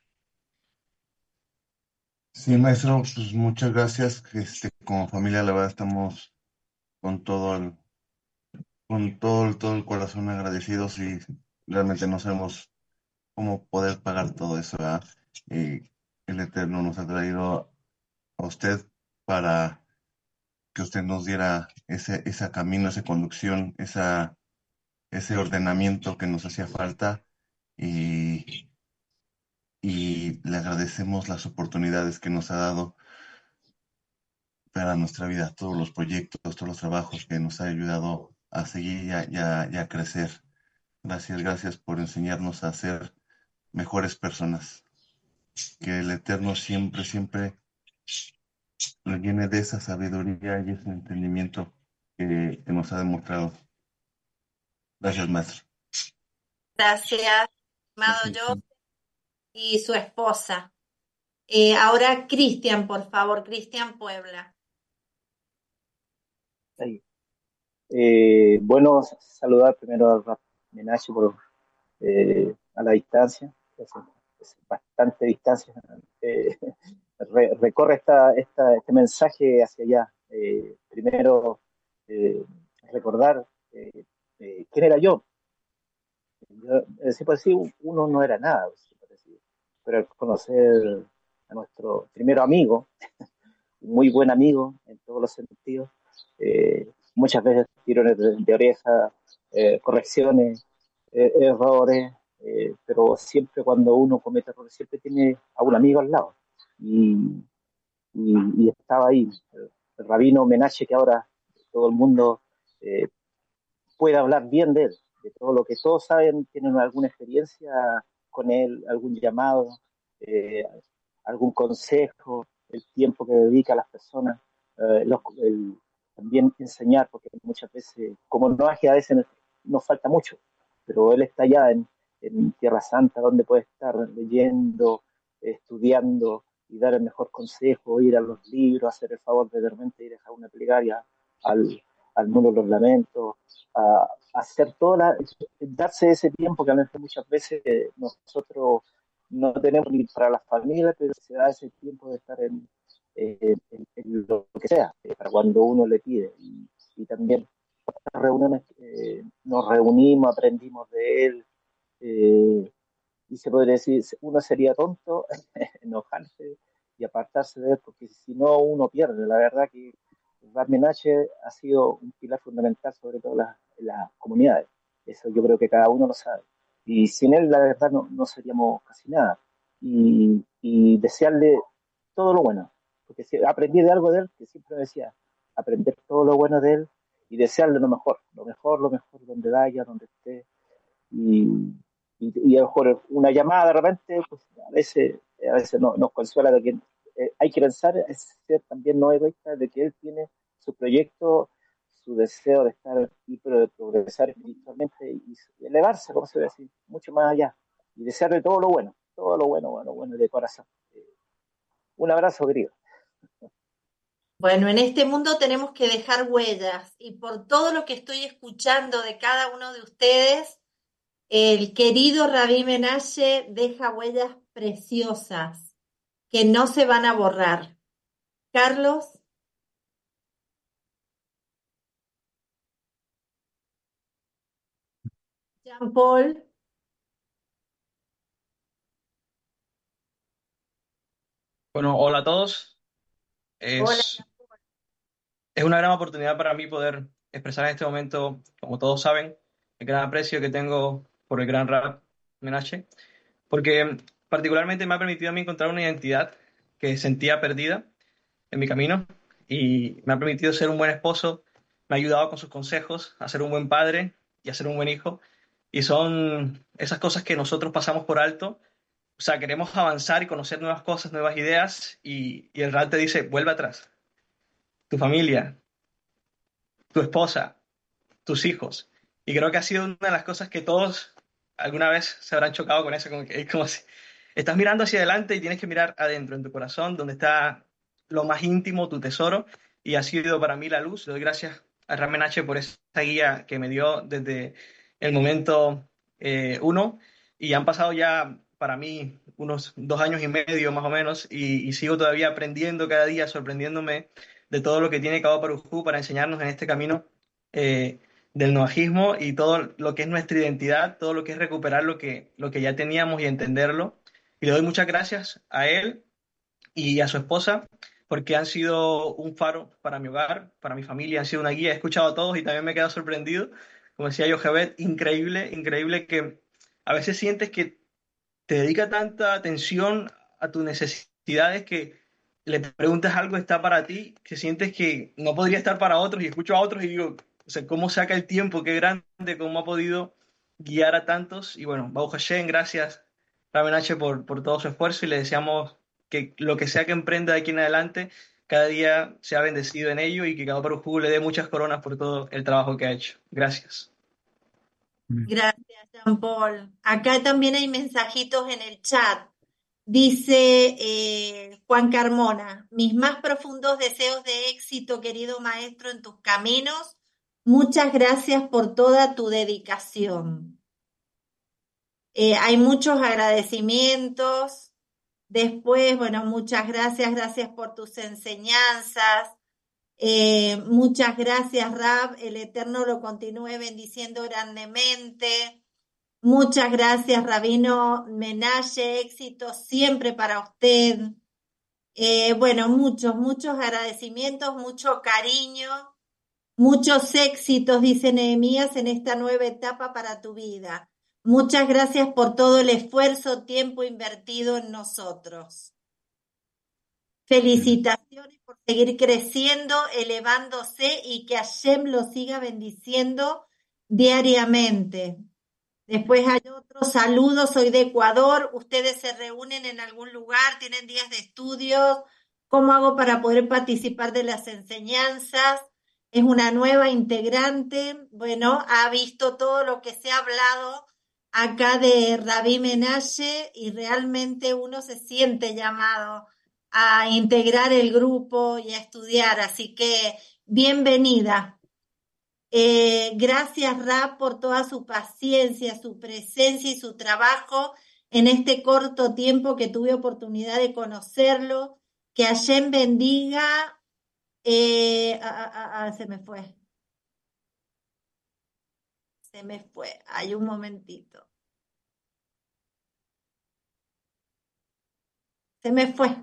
Sí, maestro, pues muchas gracias. Este, como familia, la verdad, estamos con todo el, con todo el, todo el corazón agradecidos y realmente no sabemos cómo poder pagar todo eso, ¿verdad? Y el Eterno nos ha traído a usted para que usted nos diera ese, ese camino, esa conducción, esa, ese ordenamiento que nos hacía falta y, y le agradecemos las oportunidades que nos ha dado para nuestra vida, todos los proyectos, todos los trabajos que nos ha ayudado a seguir y a, y a- y a crecer. Gracias, gracias por enseñarnos a ser mejores personas. Que el Eterno siempre, siempre nos llene de esa sabiduría y ese entendimiento que, que nos ha demostrado. Gracias, maestro. Gracias, estimado Gracias. Joseph y su esposa. Eh, ahora Cristian, por favor, Cristian Puebla. Ahí. Eh, bueno, saludar primero a Rap Menache por, eh, a la distancia, es, es bastante distancia. Eh, re- recorre esta, esta, este mensaje hacia allá. Eh, primero, eh, recordar eh, eh, quién era yo. Yo, eh, se puede decir, uno no era nada, se puede decir, pero al conocer a nuestro primero amigo, muy buen amigo en todos los sentidos. Eh, muchas veces tirones de, de oreja, eh, correcciones, eh, errores, eh, pero siempre cuando uno comete errores, siempre tiene a un amigo al lado. Y, y, y estaba ahí, el, el rabino Menache, que ahora todo el mundo eh, puede hablar bien de él, de todo lo que todos saben, tienen alguna experiencia con él, algún llamado, eh, algún consejo, el tiempo que dedica a las personas, eh, los, el, también enseñar, porque muchas veces, como no es que a veces nos falta mucho, pero él está allá en, en Tierra Santa, donde puede estar leyendo, estudiando y dar el mejor consejo, ir a los libros, hacer el favor de repente ir a dejar una plegaria al, al mundo de los lamentos, a, a hacer toda la, darse ese tiempo que a veces muchas veces eh, nosotros no tenemos ni para las familias, pero se da ese tiempo de estar en, eh, en, en lo que sea, eh, para cuando uno le pide. Y, y también las reuniones, eh, nos reunimos, aprendimos de él, eh, y se podría decir, uno sería tonto enojarse y apartarse de él, porque si no uno pierde. La verdad que Rami Nache ha sido un pilar fundamental, sobre todo en las, en las comunidades. Eso yo creo que cada uno lo sabe. Y sin él, la verdad, no, no seríamos casi nada. Y, y desearle todo lo bueno, porque si, aprendí de algo de él, que siempre me decía, aprender todo lo bueno de él y desearle lo mejor, lo mejor, lo mejor, donde vaya, donde esté. Y, y, y a lo mejor una llamada de repente, pues a veces, a veces no, nos consuela de que eh, hay que pensar, es ser también no egoísta, de que él tiene su proyecto, su deseo de estar y pero de progresar espiritualmente y, y elevarse, como se debe decir, mucho más allá. Y desearle todo lo bueno, todo lo bueno, bueno, bueno de corazón. Eh, un abrazo, querido. Bueno, en este mundo tenemos que dejar huellas y por todo lo que estoy escuchando de cada uno de ustedes, el querido Rabí Menashe deja huellas preciosas que no se van a borrar. Carlos, Jean Paul, Bueno, hola a todos. hola. Es, es una gran oportunidad para mí poder expresar en este momento, como todos saben, el gran aprecio que tengo por el gran rap Menache, porque particularmente me ha permitido a mí encontrar una identidad que sentía perdida en mi camino y me ha permitido ser un buen esposo, me ha ayudado con sus consejos a ser un buen padre y a ser un buen hijo. Y son esas cosas que nosotros pasamos por alto. O sea, queremos avanzar y conocer nuevas cosas, nuevas ideas, y, y el rap te dice, vuelve atrás. Tu familia, tu esposa, tus hijos. Y creo que ha sido una de las cosas que todos alguna vez se habrán chocado con eso, como que es como si estás mirando hacia adelante y tienes que mirar adentro, en tu corazón, donde está lo más íntimo, tu tesoro, y ha sido para mí la luz. Le doy gracias a Ramen H por esa guía que me dio desde el momento eh, uno, y han pasado ya para mí unos dos años y medio más o menos, y, y sigo todavía aprendiendo cada día, sorprendiéndome de todo lo que tiene Cabo Parujú para enseñarnos en este camino eh, del noajismo y todo lo que es nuestra identidad, todo lo que es recuperar lo que, lo que ya teníamos y entenderlo. Y le doy muchas gracias a él y a su esposa porque han sido un faro para mi hogar, para mi familia, han sido una guía. He escuchado a todos y también me he quedado sorprendido. Como decía Yochebed, increíble, increíble que a veces sientes que te dedica tanta atención a tus necesidades que le preguntas algo, está para ti, que sientes que no podría estar para otros y escucho a otros y digo, o sea, ¿cómo saca el tiempo? Qué grande, cómo ha podido guiar a tantos. Y bueno, Baruch Hashem, gracias, Ramen H, por, por todo su esfuerzo y le deseamos que lo que sea que emprenda de aquí en adelante, cada día sea bendecido en ello y que cada Baruj Hu le dé muchas coronas por todo el trabajo que ha hecho. Gracias. Gracias, Jean Paul. Acá también hay mensajitos en el chat. Dice eh, Juan Carmona, mis más profundos deseos de éxito, querido maestro, en tus caminos. Muchas gracias por toda tu dedicación. Eh, hay muchos agradecimientos. Después, bueno, muchas gracias, gracias por tus enseñanzas. Eh, muchas gracias, Rab. El Eterno lo continúe bendiciendo grandemente. Muchas gracias, Rabino Menashe. Éxito siempre para usted. Eh, bueno, muchos, muchos agradecimientos, mucho cariño, muchos éxitos, dice Nehemías, en esta nueva etapa para tu vida. Muchas gracias por todo el esfuerzo, tiempo invertido en nosotros. Felicitaciones por seguir creciendo, elevándose y que Hashem lo siga bendiciendo diariamente. Después hay otros saludos, soy de Ecuador, ustedes se reúnen en algún lugar, tienen días de estudios, ¿cómo hago para poder participar de las enseñanzas? Es una nueva integrante, bueno, ha visto todo lo que se ha hablado acá de Rabí Menashe y realmente uno se siente llamado a integrar el grupo y a estudiar, así que bienvenida. Eh, gracias, Rab, por toda su paciencia, su presencia y su trabajo en este corto tiempo que tuve oportunidad de conocerlo. Que Hashem bendiga. Eh, ah, ah, ah, se me fue. Se me fue. Hay un momentito. Se me fue.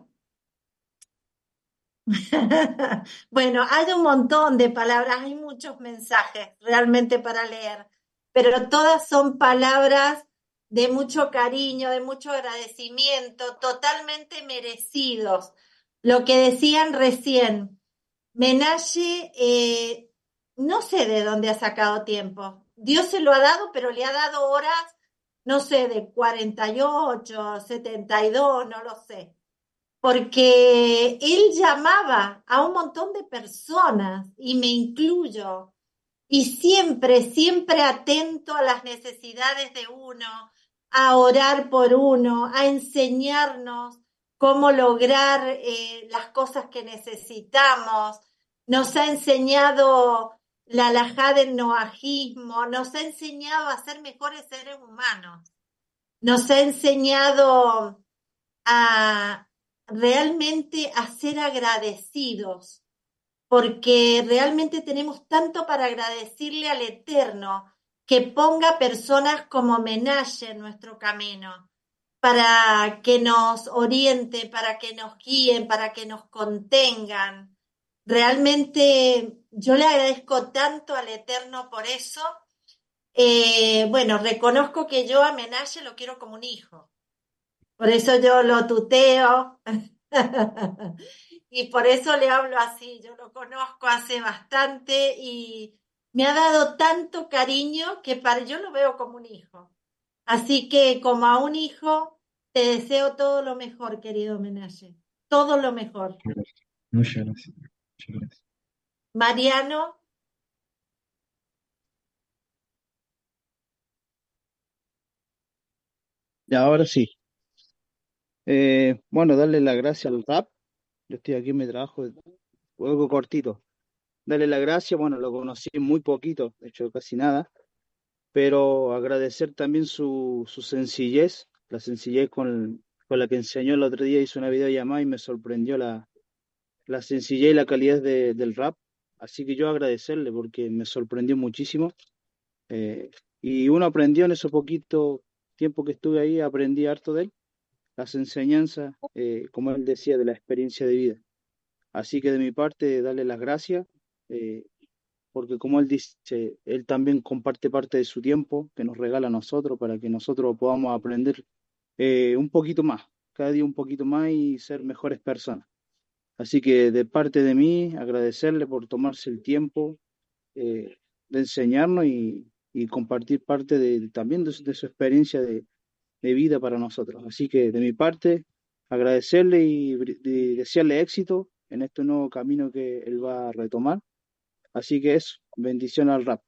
Bueno, hay un montón de palabras, hay muchos mensajes realmente para leer, pero todas son palabras de mucho cariño, de mucho agradecimiento, totalmente merecidos. Lo que decían recién, Menashe, eh, no sé de dónde ha sacado tiempo. Dios se lo ha dado, pero le ha dado horas, no sé, de cuarenta y ocho, setenta y dos, no lo sé. Porque él llamaba a un montón de personas, y me incluyo, y siempre, siempre atento a las necesidades de uno, a orar por uno, a enseñarnos cómo lograr eh, las cosas que necesitamos. Nos ha enseñado la halajá del noajismo, nos ha enseñado a ser mejores seres humanos, nos ha enseñado a realmente a ser agradecidos, porque realmente tenemos tanto para agradecerle al Eterno, que ponga personas como Menashe en nuestro camino, para que nos oriente, para que nos guíen, para que nos contengan. Realmente yo le agradezco tanto al Eterno por eso. Eh, bueno, reconozco que yo a Menashe lo quiero como un hijo. Por eso yo lo tuteo y por eso le hablo así. Yo lo conozco hace bastante y me ha dado tanto cariño que para yo lo veo como un hijo. Así que como a un hijo te deseo todo lo mejor, querido Menashe. Todo lo mejor. Muchas gracias. Muchas gracias. Mariano. Y ahora sí. Eh, bueno, darle las gracias al rap. Yo estoy aquí en mi trabajo, algo cortito. Darle las gracias, bueno, lo conocí muy poquito, de hecho casi nada, pero agradecer también su, su sencillez, la sencillez con, con la que enseñó el otro día, hizo una videollamada y me sorprendió la, la sencillez y la calidad de- del rap. Así que yo agradecerle porque me sorprendió muchísimo. Eh, y uno aprendió en ese poquito tiempo que estuve ahí, aprendí harto de él, las enseñanzas, eh, como él decía, de la experiencia de vida. Así que de mi parte, darle las gracias, eh, porque como él dice, él también comparte parte de su tiempo que nos regala a nosotros para que nosotros podamos aprender eh, un poquito más, cada día un poquito más y ser mejores personas. Así que de parte de mí, agradecerle por tomarse el tiempo eh, de enseñarnos y, y compartir parte de, también de, su de su experiencia de, de vida para nosotros. Así que de mi parte, agradecerle y, bri- y desearle éxito en este nuevo camino que él va a retomar. Así que eso, bendición al rap.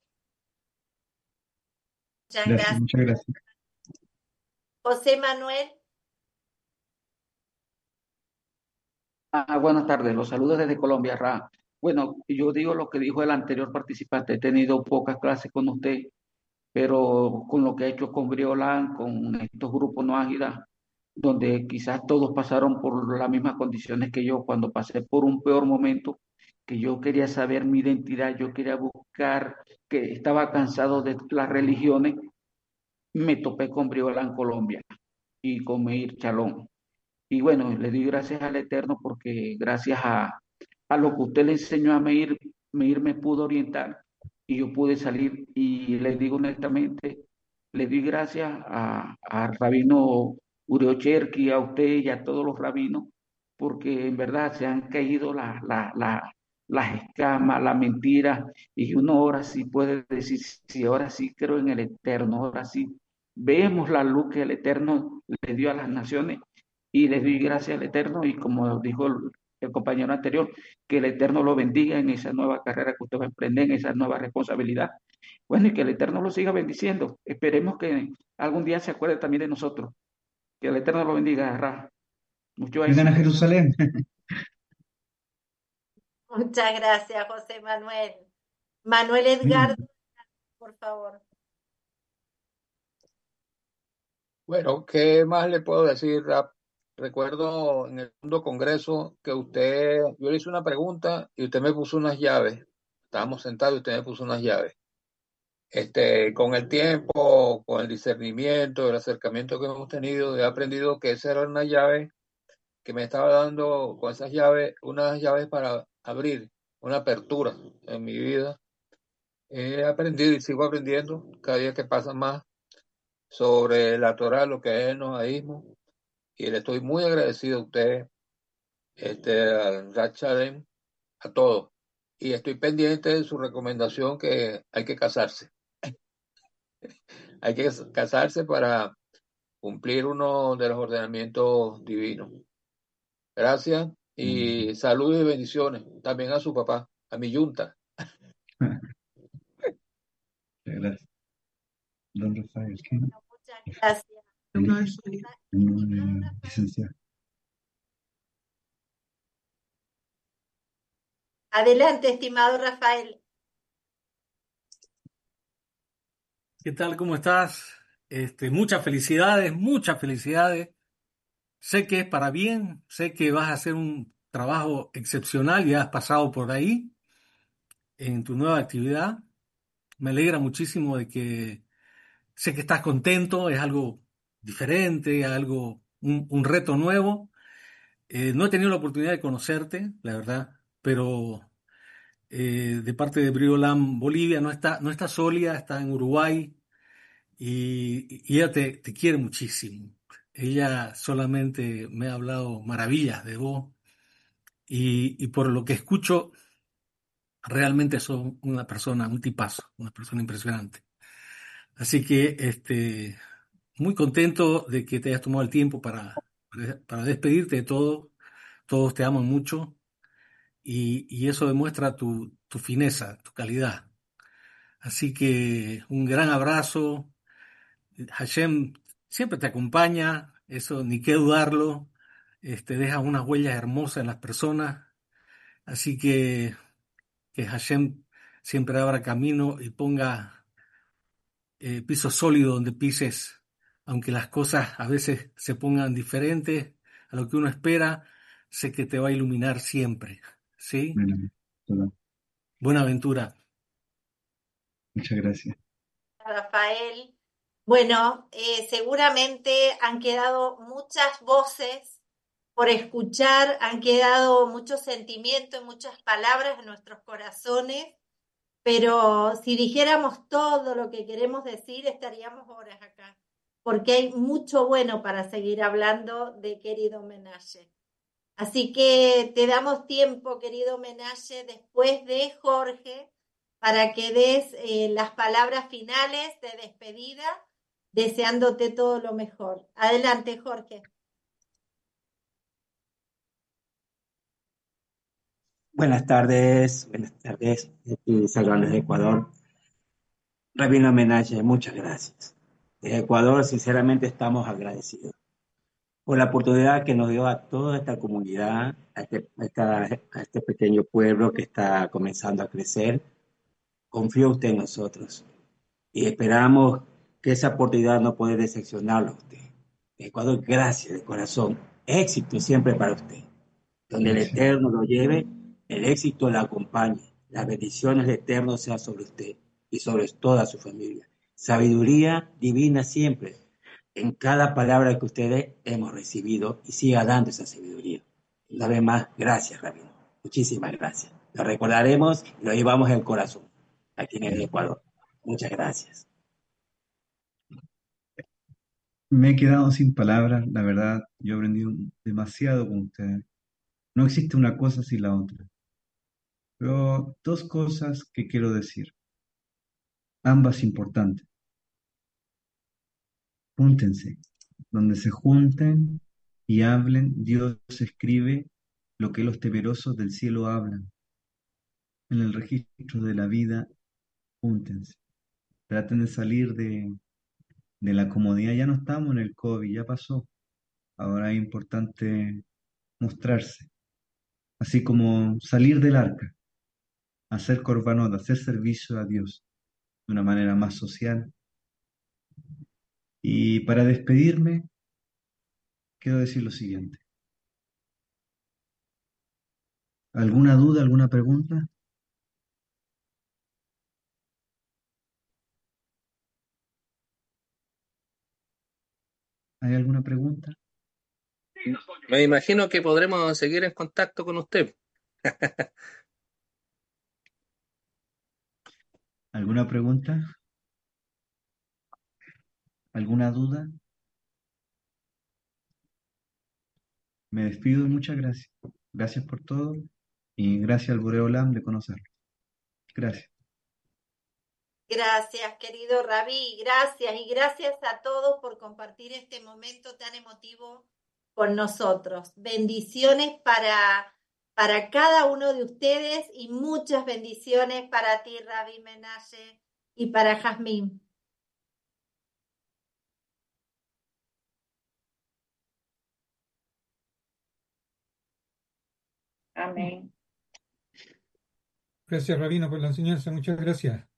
Muchas Gracias, gracias. muchas gracias. José Manuel. Ah, buenas tardes, los saludos desde Colombia, Ra. Bueno, yo digo lo que dijo el anterior participante, he tenido pocas clases con usted, pero con lo que he hecho con Briolán, con estos grupos no ágidas, donde quizás todos pasaron por las mismas condiciones que yo cuando pasé por un peor momento, que yo quería saber mi identidad, yo quería buscar, que estaba cansado de las religiones, me topé con Briolán Colombia y con Meir Chalón. Y bueno, le doy gracias al Eterno porque gracias a, a lo que usted le enseñó a Meir, Meir me pudo orientar y yo pude salir. Y le digo honestamente, le doy gracias a, a Rabino Uriel Cherky, a usted y a todos los rabinos, porque en verdad se han caído la- la- la- las escamas, la mentira, y uno ahora sí puede decir, sí, ahora sí creo en el Eterno, ahora sí vemos la luz que el Eterno le dio a las naciones y les doy gracias al Eterno y como dijo el, el compañero anterior, que el Eterno lo bendiga en esa nueva carrera que usted va a emprender, en esa nueva responsabilidad. Bueno, y que el Eterno lo siga bendiciendo. Esperemos que algún día se acuerde también de nosotros. Que el Eterno lo bendiga, Ra. Mucho Vengan a éxito. Jerusalén. Muchas gracias, José Manuel. Manuel Edgardo, por favor. Bueno, ¿qué más le puedo decir, Rap? Recuerdo en el segundo congreso que usted, yo le hice una pregunta y usted me puso unas llaves. Estábamos sentados y usted me puso unas llaves. Este, con el tiempo, con el discernimiento, el acercamiento que hemos tenido, he aprendido que esa era una llave que me estaba dando con esas llaves, unas llaves para abrir, una apertura en mi vida. He aprendido y sigo aprendiendo cada día que pasa más sobre la Torah, lo que es el noaísmo, y le estoy muy agradecido a usted, este, al Ratchalem, a todos. Y estoy pendiente de su recomendación que hay que casarse. Hay que casarse para cumplir uno de los ordenamientos divinos. Gracias y saludos y bendiciones también a su papá, a mi yunta. Gracias. Don Rafael, ¿qué? Muchas gracias. No, eh, licenciado. Adelante, estimado Rafael. ¿Qué tal? ¿Cómo estás? Este, muchas felicidades, muchas felicidades. Sé que es para bien, sé que vas a hacer un trabajo excepcional y has pasado por ahí en tu nueva actividad. Me alegra muchísimo de que sé que estás contento, es algo diferente, algo, un, un reto nuevo. Eh, no he tenido la oportunidad de conocerte, la verdad, pero eh, de parte de Briolam Bolivia no está, no está sólida, está en Uruguay. Y, y ella te, te quiere muchísimo. Ella solamente me ha hablado maravillas de vos y, y por lo que escucho, realmente sos una persona, un tipazo, una persona impresionante. Así que este, muy contento de que te hayas tomado el tiempo para, para, para despedirte de todo. Todos te aman mucho y, y eso demuestra tu, tu fineza, tu calidad. Así que un gran abrazo. Hashem siempre te acompaña, eso ni qué dudarlo, este, deja unas huellas hermosas en las personas, así que que Hashem siempre abra camino y ponga eh, piso sólido donde pises, aunque las cosas a veces se pongan diferentes a lo que uno espera, sé que te va a iluminar siempre, ¿sí? Bueno, bueno, Buena aventura. muchas gracias. Rafael. Bueno, eh, seguramente han quedado muchas voces por escuchar, han quedado muchos sentimientos, muchas palabras en nuestros corazones, pero si dijéramos todo lo que queremos decir, estaríamos horas acá, porque hay mucho bueno para seguir hablando de querido Menashe. Así que te damos tiempo, querido Menashe, después de Jorge, para que des eh, las palabras finales de despedida, deseándote todo lo mejor. Adelante, Jorge. Buenas tardes, buenas tardes. Aquí saludando desde Ecuador. Rabino Menache, muchas gracias. Desde Ecuador, sinceramente, estamos agradecidos. por la oportunidad que nos dio a toda esta comunidad, a este, a esta- a este pequeño pueblo que está comenzando a crecer. Confío usted en nosotros y esperamos que esa oportunidad no puede decepcionarlo a usted. Ecuador, gracias de corazón. Éxito siempre para usted. Donde el Gracias. Eterno lo lleve, el éxito la acompañe. Las bendiciones del Eterno sean sobre usted y sobre toda su familia. Sabiduría divina siempre en cada palabra que ustedes hemos recibido y siga dando esa sabiduría. Una vez más, gracias, Rabino. Muchísimas gracias. Lo recordaremos y lo llevamos en el corazón, aquí en el Ecuador. Muchas gracias. Me he quedado sin palabras, la verdad, yo he aprendido demasiado con ustedes. No existe una cosa sin la otra. Pero dos cosas que quiero decir, ambas importantes. Júntense. Donde se junten y hablen, Dios escribe lo que los temerosos del cielo hablan. En el registro de la vida, júntense. Traten de salir de, de la comodidad. Ya no estamos en el COVID, ya pasó. Ahora es importante mostrarse. Así como salir del arca, hacer corbanot, hacer servicio a Dios de una manera más social. Y para despedirme, quiero decir lo siguiente. ¿Alguna duda, alguna pregunta? ¿Hay alguna pregunta? Me imagino que podremos seguir en contacto con usted. ¿Alguna pregunta? ¿Alguna duda? Me despido y muchas gracias. Gracias por todo y gracias al Boreolam de conocerlo. Gracias. Gracias, querido Rabí, gracias y gracias a todos por compartir este momento tan emotivo con nosotros. Bendiciones para, para cada uno de ustedes y muchas bendiciones para ti, Rabí Menashe, y para Jazmín. Amén. Gracias, Rabino, por la enseñanza. Muchas gracias.